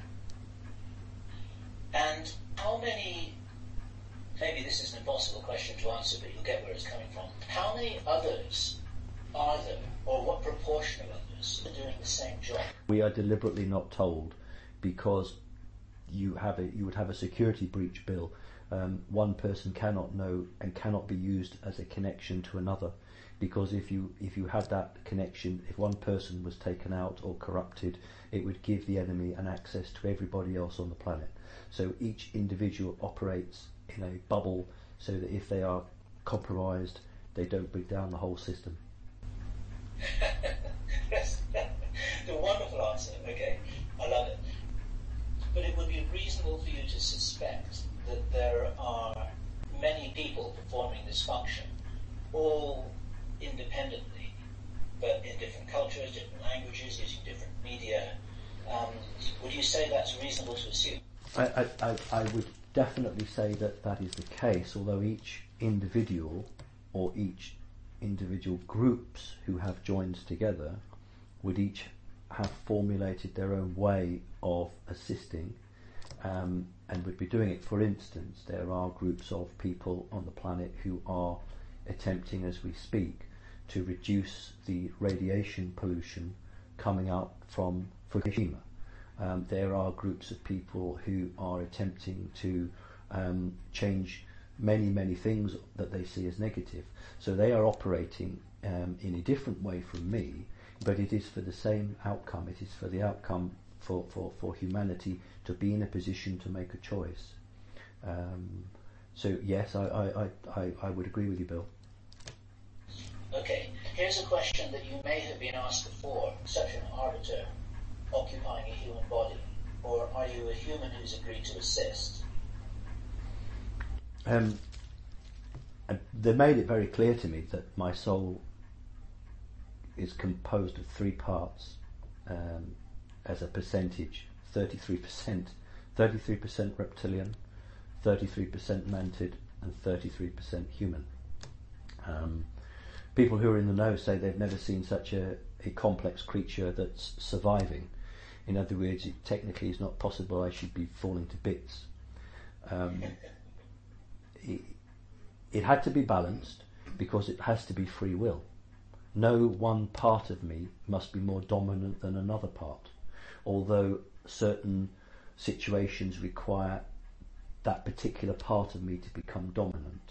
And how many, maybe this is an impossible question to answer, but you'll get where it's coming from. How many others are there, or what proportion of others are doing the same job? We are deliberately not told because you would have a security breach bill. One person cannot know and cannot be used as a connection to another, because if you had that connection, if one person was taken out or corrupted, it would give the enemy an access to everybody else on the planet. So each individual operates in a bubble so that if they are compromised, they don't break down the whole system. That's a wonderful answer. Okay, I love it. But it would be reasonable for you to suspect that there are many people performing this function, all independently, but in different cultures, different languages, using different media. Would you say that's reasonable to assume? I would definitely say that is the case, although each individual or each individual groups who have joined together would each have formulated their own way of assisting, and would be doing it. For instance, there are groups of people on the planet who are attempting, as we speak, to reduce the radiation pollution coming out from Fukushima. There are groups of people who are attempting to change many things that they see as negative. So they are operating in a different way from me, but it is for the same outcome. It is for the outcome for humanity to be in a position to make a choice. So yes, I would agree with you, Bill. Okay, here's a question that you may have been asked before. Such an arbiter occupying a human body, or are you a human who's agreed to assist? They made it very clear to me that my soul is composed of three parts as a percentage: 33% reptilian, 33% mantid, and 33% human. People who are in the know say they've never seen such a complex creature that's surviving. In other words, it technically is not possible I should be falling to bits. It had to be balanced because it has to be free will. No one part of me must be more dominant than another part, although certain situations require that particular part of me to become dominant.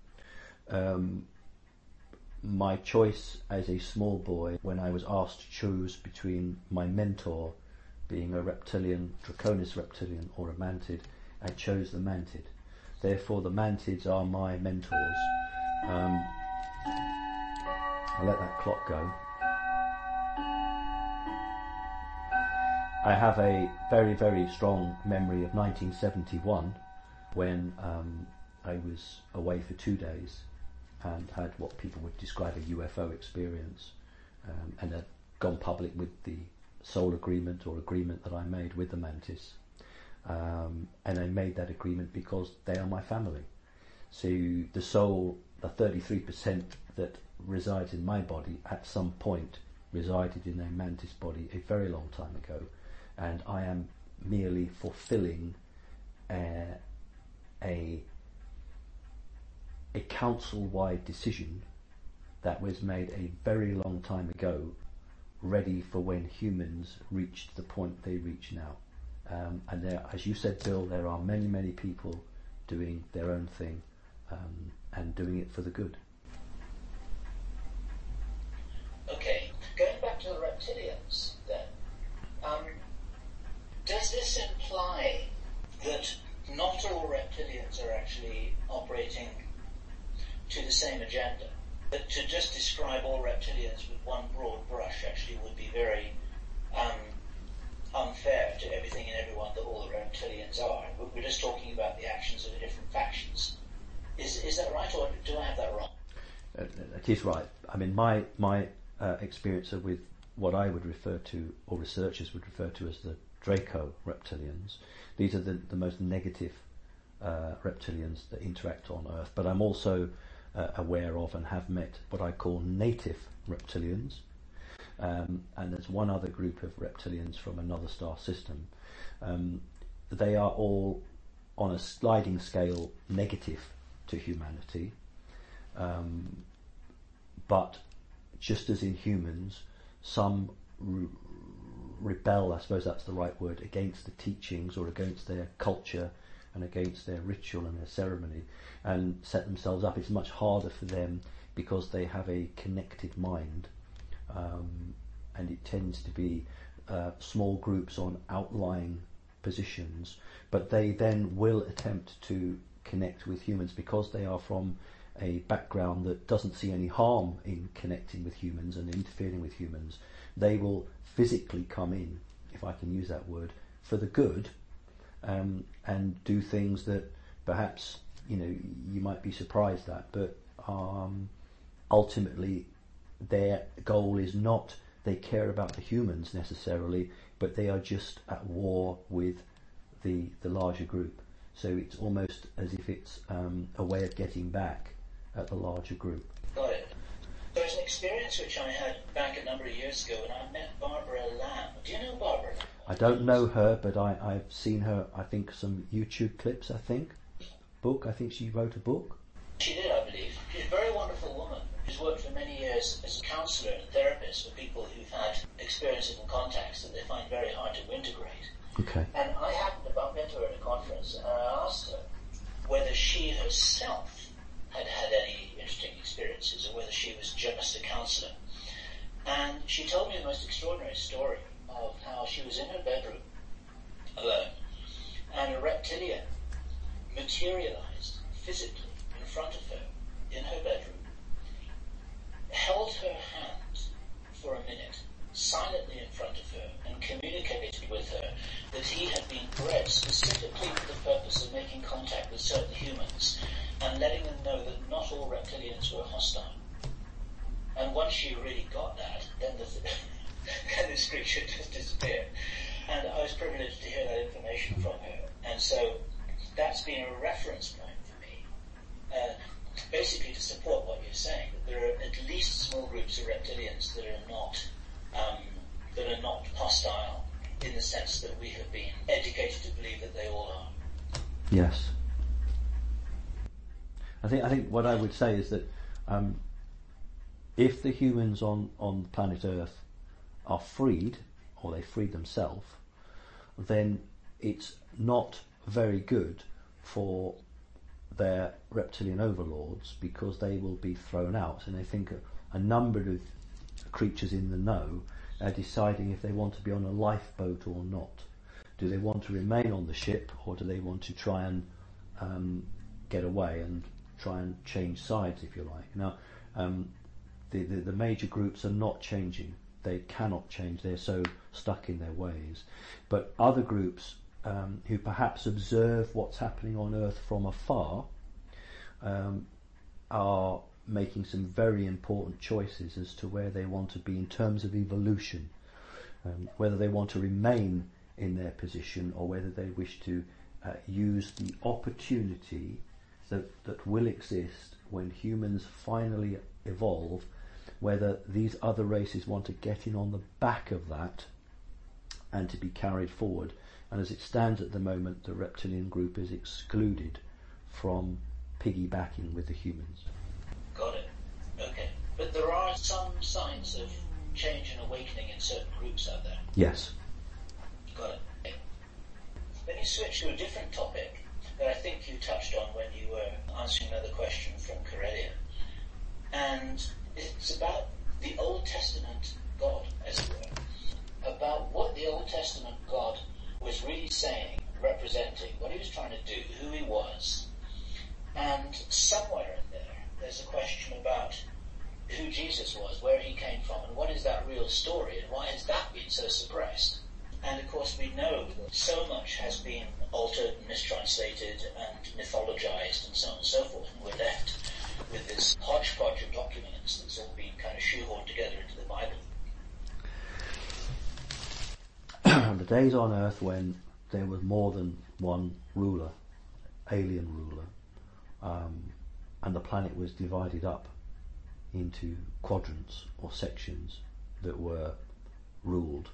My choice as a small boy, when I was asked to choose between my mentor being a reptilian, Draconis reptilian, or a mantid, I chose the mantid. Therefore the mantids are my mentors. I'll let that clock go. I have a very strong memory of 1971 when I was away for 2 days and had what people would describe a UFO experience, and had gone public with the soul agreement or agreement that I made with the mantis. And I made that agreement because they are my family. So the soul, the 33% that resides in my body, at some point resided in a mantis body a very long time ago, and I am merely fulfilling a council-wide decision that was made a very long time ago, ready for when humans reached the point they reach now. And there, as you said, Bill, there are many, many people doing their own thing and doing it for the good. Okay, going back to the reptilians then, does this imply that not all reptilians are actually operating to the same agenda? That to just describe all reptilians with one broad brush actually would be very unfair to everything and everyone that all the reptilians are. We're just talking about the actions of the different factions. Is that right, or do I have that wrong? It is right. I mean, my experience with what I would refer to, or researchers would refer to, as the Draco reptilians. These are the most negative reptilians that interact on Earth. But I'm also aware of and have met what I call native reptilians. And there's one other group of reptilians from another star system. They are all on a sliding scale negative to humanity. But just as in humans, some rebel, I suppose that's the right word, against the teachings or against their culture and against their ritual and their ceremony, and set themselves up. It's much harder for them because they have a connected mind, and it tends to be small groups on outlying positions, but they then will attempt to connect with humans because they are from a background that doesn't see any harm in connecting with humans and interfering with humans. They will physically come in, if I can use that word, for the good, and do things that perhaps you might be surprised at, but ultimately their goal is not they care about the humans necessarily, but they are just at war with the larger group. So it's almost as if it's a way of getting back at the larger group. Got it. There's an experience which I had back a number of years ago when I met Barbara Lamb. Do you know Barbara Lamb? I don't know her, but I've seen her, I think, some YouTube clips, I think. Book, I think she wrote a book. She did, I believe. She's a very wonderful woman. She's worked for many years as a counsellor and therapist for people who've had experiences and contacts that they find very hard to integrate. Okay. And I happened to bump into her at a conference, and I asked her whether she herself had had any interesting experiences or whether she was just a counsellor. And she told me the most extraordinary story of how she was in her bedroom alone and a reptilian materialized physically in front of her in her bedroom, held her hand for a minute silently in front of her and communicated with her that he had been bred specifically for the purpose of making contact with certain humans and letting them know that not all reptilians were hostile. And once she really got that, then this creature just disappeared. And I was privileged to hear that information from her. And so that's been a reference point for me, basically to support what you're saying, that there are at least small groups of reptilians that are not hostile in the sense that we have been educated to believe that they all are. Yes. I think what I would say is that if the humans on planet Earth are freed, or they free themselves, then it's not very good for their reptilian overlords, because they will be thrown out. And I think a number of creatures in the know are deciding if they want to be on a lifeboat or not. Do they want to remain on the ship, or do they want to try and get away and try and change sides, if you like? Now, the major groups are not changing. They cannot change. They're so stuck in their ways. But other groups who perhaps observe what's happening on Earth from afar are making some very important choices as to where they want to be in terms of evolution. whether they want to remain in their position or whether they wish to use the opportunity that will exist when humans finally evolve, whether these other races want to get in on the back of that and to be carried forward. And as it stands at the moment, the reptilian group is excluded from piggybacking with the humans. Got it. Okay. But there are some signs of change and awakening in certain groups out there. Yes. Got it. Okay. Let me switch to a different topic that I think you touched on when you were answering another question from Corellia. And it's about the Old Testament God, as it were. About what the Old Testament God was really saying, representing, what he was trying to do, who he was. And somewhere in there, there's a question about who Jesus was, where he came from, and what is that real story, and why has that been so suppressed? And of course we know that so much has been altered and mistranslated and mythologized and so on and so forth, and we're left with this hodgepodge of documents that's all been kind of shoehorned together into the Bible. The days on earth when there was more than one ruler, alien ruler, and the planet was divided up into quadrants or sections that were ruled.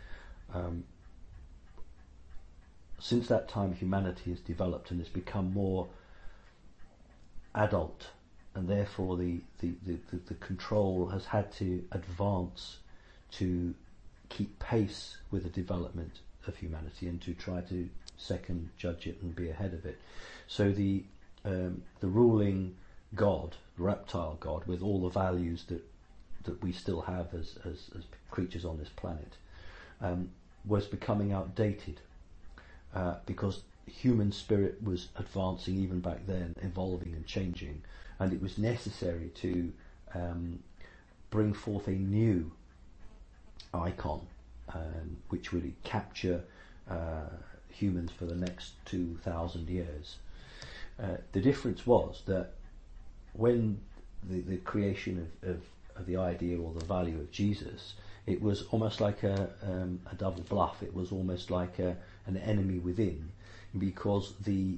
Since that time, humanity has developed and has become more adult, and therefore the control has had to advance to keep pace with the development of humanity and to try to second judge it and be ahead of it. So the ruling God, reptile God, with all the values that we still have as creatures on this planet, was becoming outdated because human spirit was advancing even back then, evolving and changing, and it was necessary to bring forth a new icon which would capture humans for the next 2,000 years. The difference was that when the creation of the idea or the value of Jesus, it was almost like a double bluff. It was almost like an enemy within, because the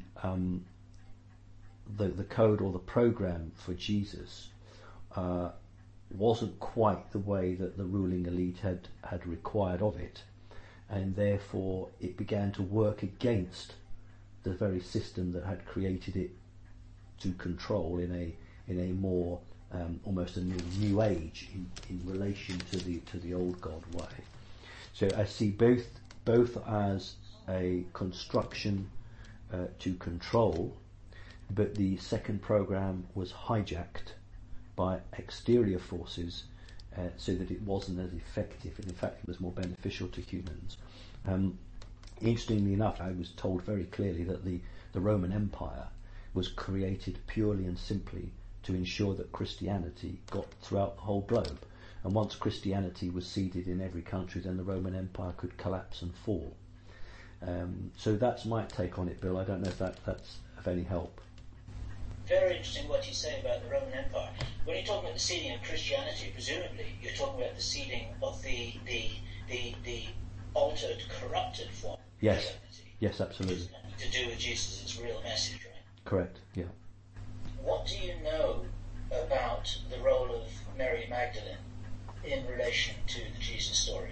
code or the program for Jesus wasn't quite the way that the ruling elite had required of it, and therefore it began to work against the very system that had created it to control in a more almost a new age in relation to the old God way. So I see both as a construction to control, but the second program was hijacked by exterior forces so that it wasn't as effective, and in fact it was more beneficial to humans. Interestingly enough, I was told very clearly that the Roman Empire was created purely and simply to ensure that Christianity got throughout the whole globe, and once Christianity was seeded in every country, then the Roman Empire could collapse and fall. So that's my take on it, Bill. I don't know if that's of any help. Very interesting what you say about the Roman Empire. When you're talking about the seeding of Christianity, presumably you're talking about the seeding of the altered, corrupted form of Christianity. Yes, absolutely. To do with Jesus' real message, right? Correct, yeah. What do you know about the role of Mary Magdalene in relation to the Jesus story?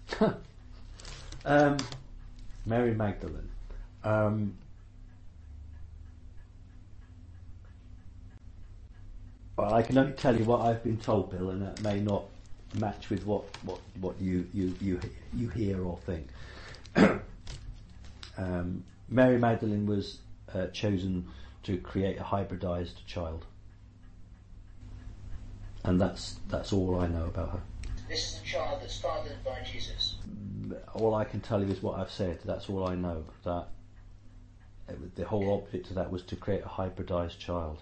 Mary Magdalene. Well, I can only tell you what I've been told, Bill, and that may not match with what you hear or think. Mary Magdalene was chosen to create a hybridized child, and that's all I know about her. This is a child that's fathered by Jesus. All I can tell you is what I've said. That's all I know. That the whole object of that was to create a hybridized child.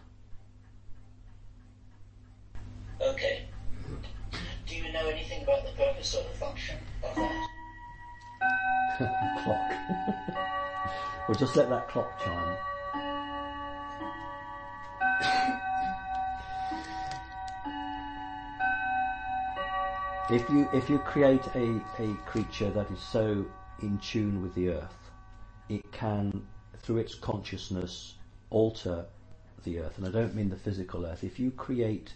Okay. Do you know anything about the purpose or the function of that? Clock. We'll just let that clock chime. If you create a creature that is so in tune with the earth, it can, through its consciousness, alter the earth. And I don't mean the physical earth. If you create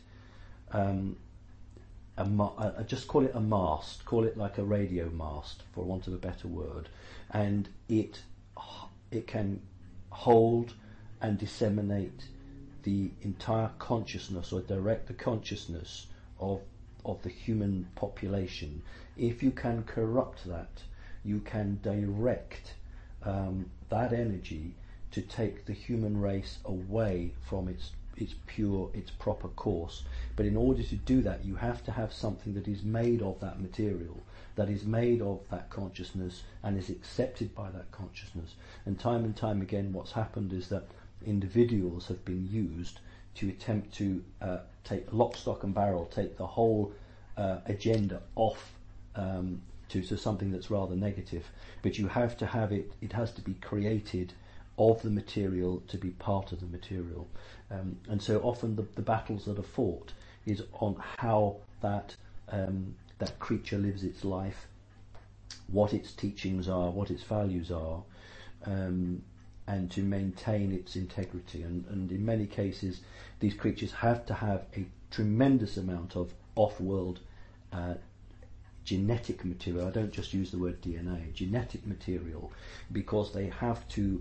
just call it a mast, call it like a radio mast, for want of a better word, and it can hold and disseminate the entire consciousness, or direct the consciousness of the human population. If you can corrupt that, you can direct that energy to take the human race away from its proper course. But in order to do that, you have to have something that is made of that material, that is made of that consciousness, and is accepted by that consciousness. And time again, what's happened is that individuals have been used to attempt to take lock, stock and barrel, take the whole agenda off to something that's rather negative. But you have to have it has to be created of the material to be part of the material. And so often the battles that are fought is on how that creature lives its life, what its teachings are, what its values are, and to maintain its integrity. And in many cases, these creatures have to have a tremendous amount of off-world genetic material. I don't just use the word DNA, genetic material, because they have to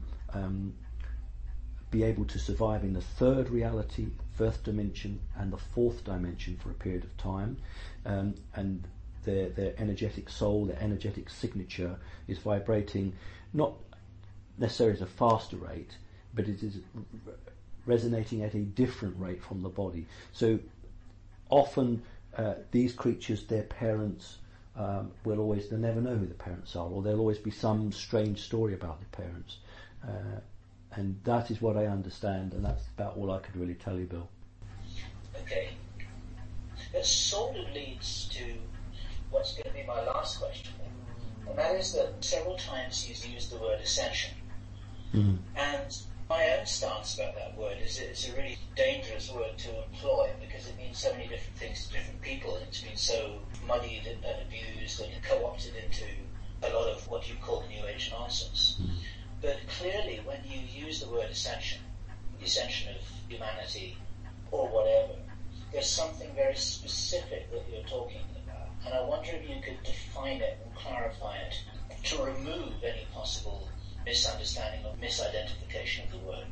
be able to survive in the third reality, first dimension, and the fourth dimension for a period of time, and their energetic soul, their energetic signature is vibrating not necessarily at a faster rate, but it is resonating at a different rate from the body. So often these creatures, their parents they never know who the parents are, or there'll always be some strange story about the parents. And that is what I understand, and that's about all I could really tell you, Bill. Okay. That sort of leads to what's going to be my last question, and that is that several times you've used the word ascension. Mm-hmm. And my own stance about that word is it's a really dangerous word to employ, because it means so many different things to different people, and it's been so muddied and abused and co-opted into a lot of what you call New Age nonsense. Mm-hmm. But clearly, when you use the word ascension, the ascension of humanity or whatever, there's something very specific that you're talking about. And I wonder if you could define it and clarify it to remove any possible misunderstanding or misidentification of the word.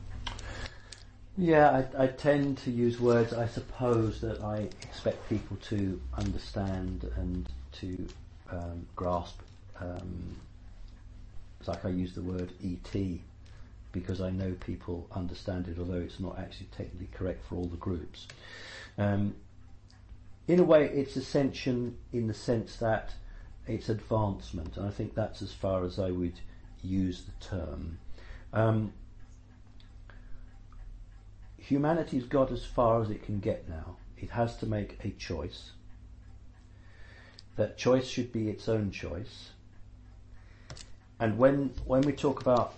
Yeah, I tend to use words, I suppose, that I expect people to understand and to grasp. It's like I use the word ET because I know people understand it, although it's not actually technically correct for all the groups. In a way, it's ascension in the sense that it's advancement, and I think that's as far as I would use the term. Humanity's got as far as it can get now. It has to make a choice. That choice should be its own choice. And when I talk about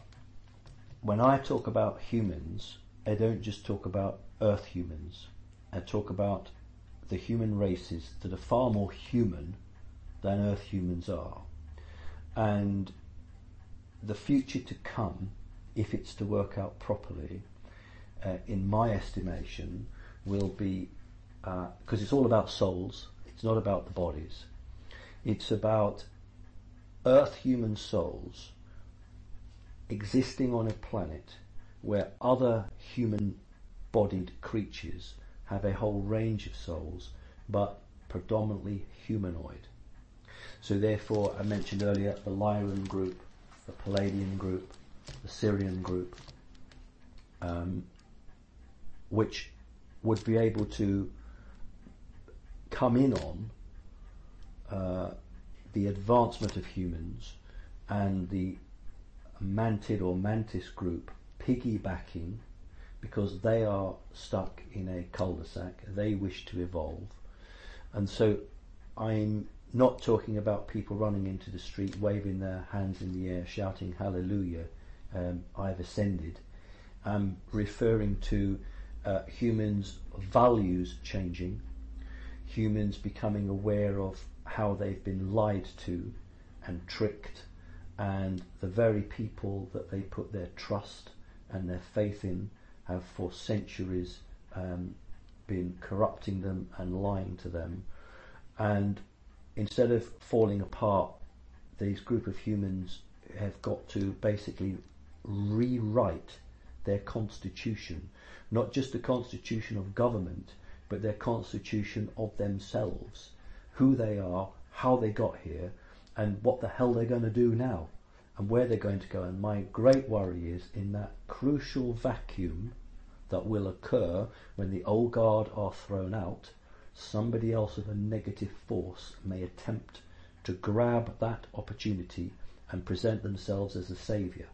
humans, I don't just talk about Earth humans. I talk about the human races that are far more human than Earth humans are. And the future to come, if it's to work out properly, in my estimation, will be, because it's all about souls, it's not about the bodies. It's about Earth human souls existing on a planet where other human-bodied creatures have a whole range of souls, but predominantly humanoid. So therefore, I mentioned earlier the Lyran group, the Palladian group, the Syrian group, which would be able to come in on the advancement of humans, and the Mantid or Mantis group piggybacking, because they are stuck in a cul-de-sac, they wish to evolve. And so I'm not talking about people running into the street waving their hands in the air shouting hallelujah, I've ascended. I'm referring to humans' values changing, humans becoming aware of how they've been lied to and tricked, and the very people that they put their trust and their faith in have for centuries been corrupting them and lying to them. And instead of falling apart, these group of humans have got to basically rewrite their constitution, not just the constitution of government, but their constitution of themselves, who they are, how they got here, and what the hell they're going to do now, and where they're going to go. And my great worry is in that crucial vacuum that will occur when the old guard are thrown out, somebody else of a negative force may attempt to grab that opportunity and present themselves as a saviour.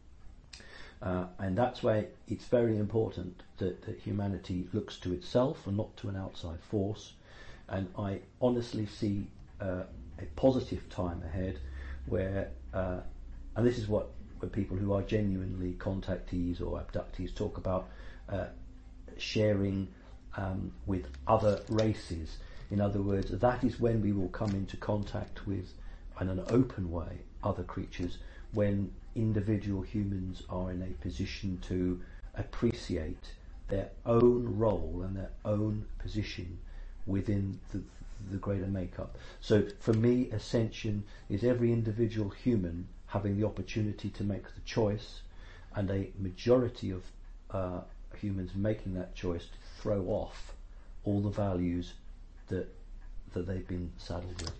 And that's why it's very important that humanity looks to itself and not to an outside force. And I honestly see a positive time ahead where, and this is what when people who are genuinely contactees or abductees talk about sharing with other races. In other words, that is when we will come into contact with, in an open way, other creatures, when individual humans are in a position to appreciate their own role and their own position within the greater makeup. So for me, ascension is every individual human having the opportunity to make the choice, and a majority of humans making that choice to throw off all the values that they've been saddled with.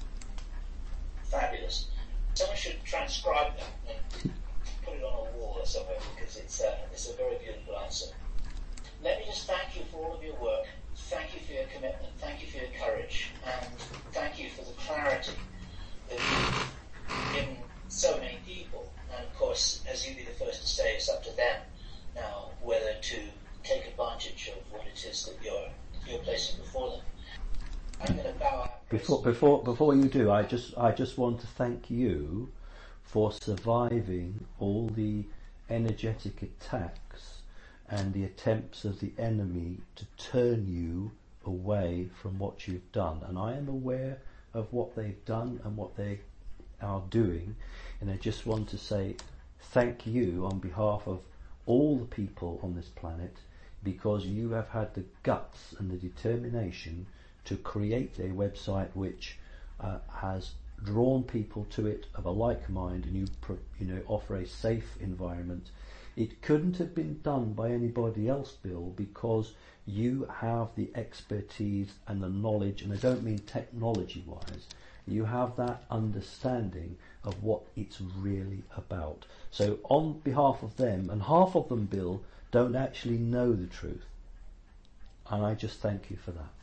Fabulous. Someone should transcribe that and put it on a wall or somewhere, because it's a very beautiful answer. Let me just thank you for all of your work. Thank you for your commitment. Thank you for your courage. And thank you for the clarity that you've given so many people. And of course, as you be the first to say, it's up to them now whether to take advantage of what it is that you're placing before them. I'm going to bow out. Before you do, I just want to thank you for surviving all the energetic attacks and the attempts of the enemy to turn you away from what you've done. And I am aware of what they've done and what they are doing, and I just want to say thank you on behalf of all the people on this planet, because you have had the guts and the determination to create a website which has drawn people to it of a like mind, and you offer a safe environment. It couldn't have been done by anybody else, Bill, because you have the expertise and the knowledge, and I don't mean technology-wise. You have that understanding of what it's really about. So on behalf of them, and half of them, Bill, don't actually know the truth. And I just thank you for that.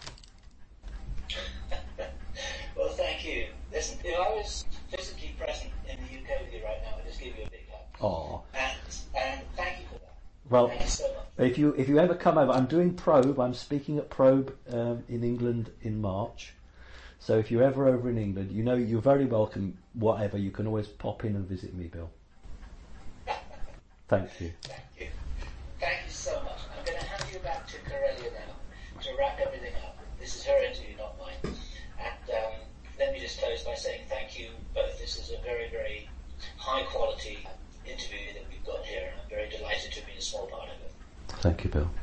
Well, thank you. Listen, if I was physically present in the UK with you right now, I'd just give you a big hug. Aww. And thank you for that. Well, thank you so much. if you ever come over, I'm doing Probe. I'm speaking at Probe in England in March. So if you're ever over in England, you're very welcome. Whatever, you can always pop in and visit me, Bill. Thank you. Thank you. Thank you so much. I'm going to hand you back to Corellia now to wrap everything up. This is her interview, not mine. And let me just close by saying thank you both. This is a very, very high quality interview that we've got here, and I'm very delighted to be a small part of it. Thank you, Bill.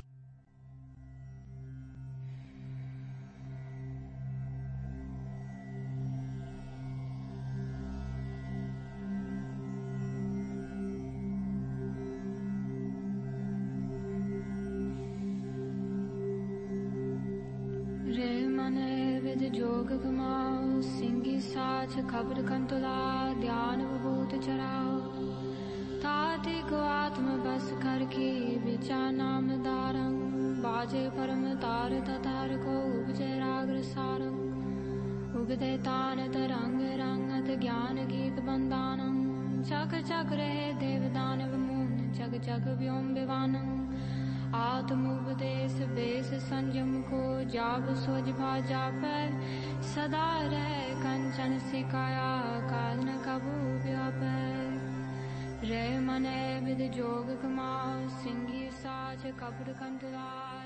जोग कमाओ सिंगी साच खबर कंतुला ध्यान भूत चराओ ताति को आत्म बस करके विचा नाम दारंग बाजे परम तार ततार को उपजे राग्र सारंग उगदे तान तरंग रंगत ज्ञान गीत बंदानंग चक चक रहे देवदानव मून जग जग व्योम विवानंग आत्मोपदेश बेस संयम को जाब सोज भाजा पर सदा रह कंचन सिकाया काल न कबू व्यापर रे मने विद जोग कमाओ सिंगी साच कपड़ कंतुला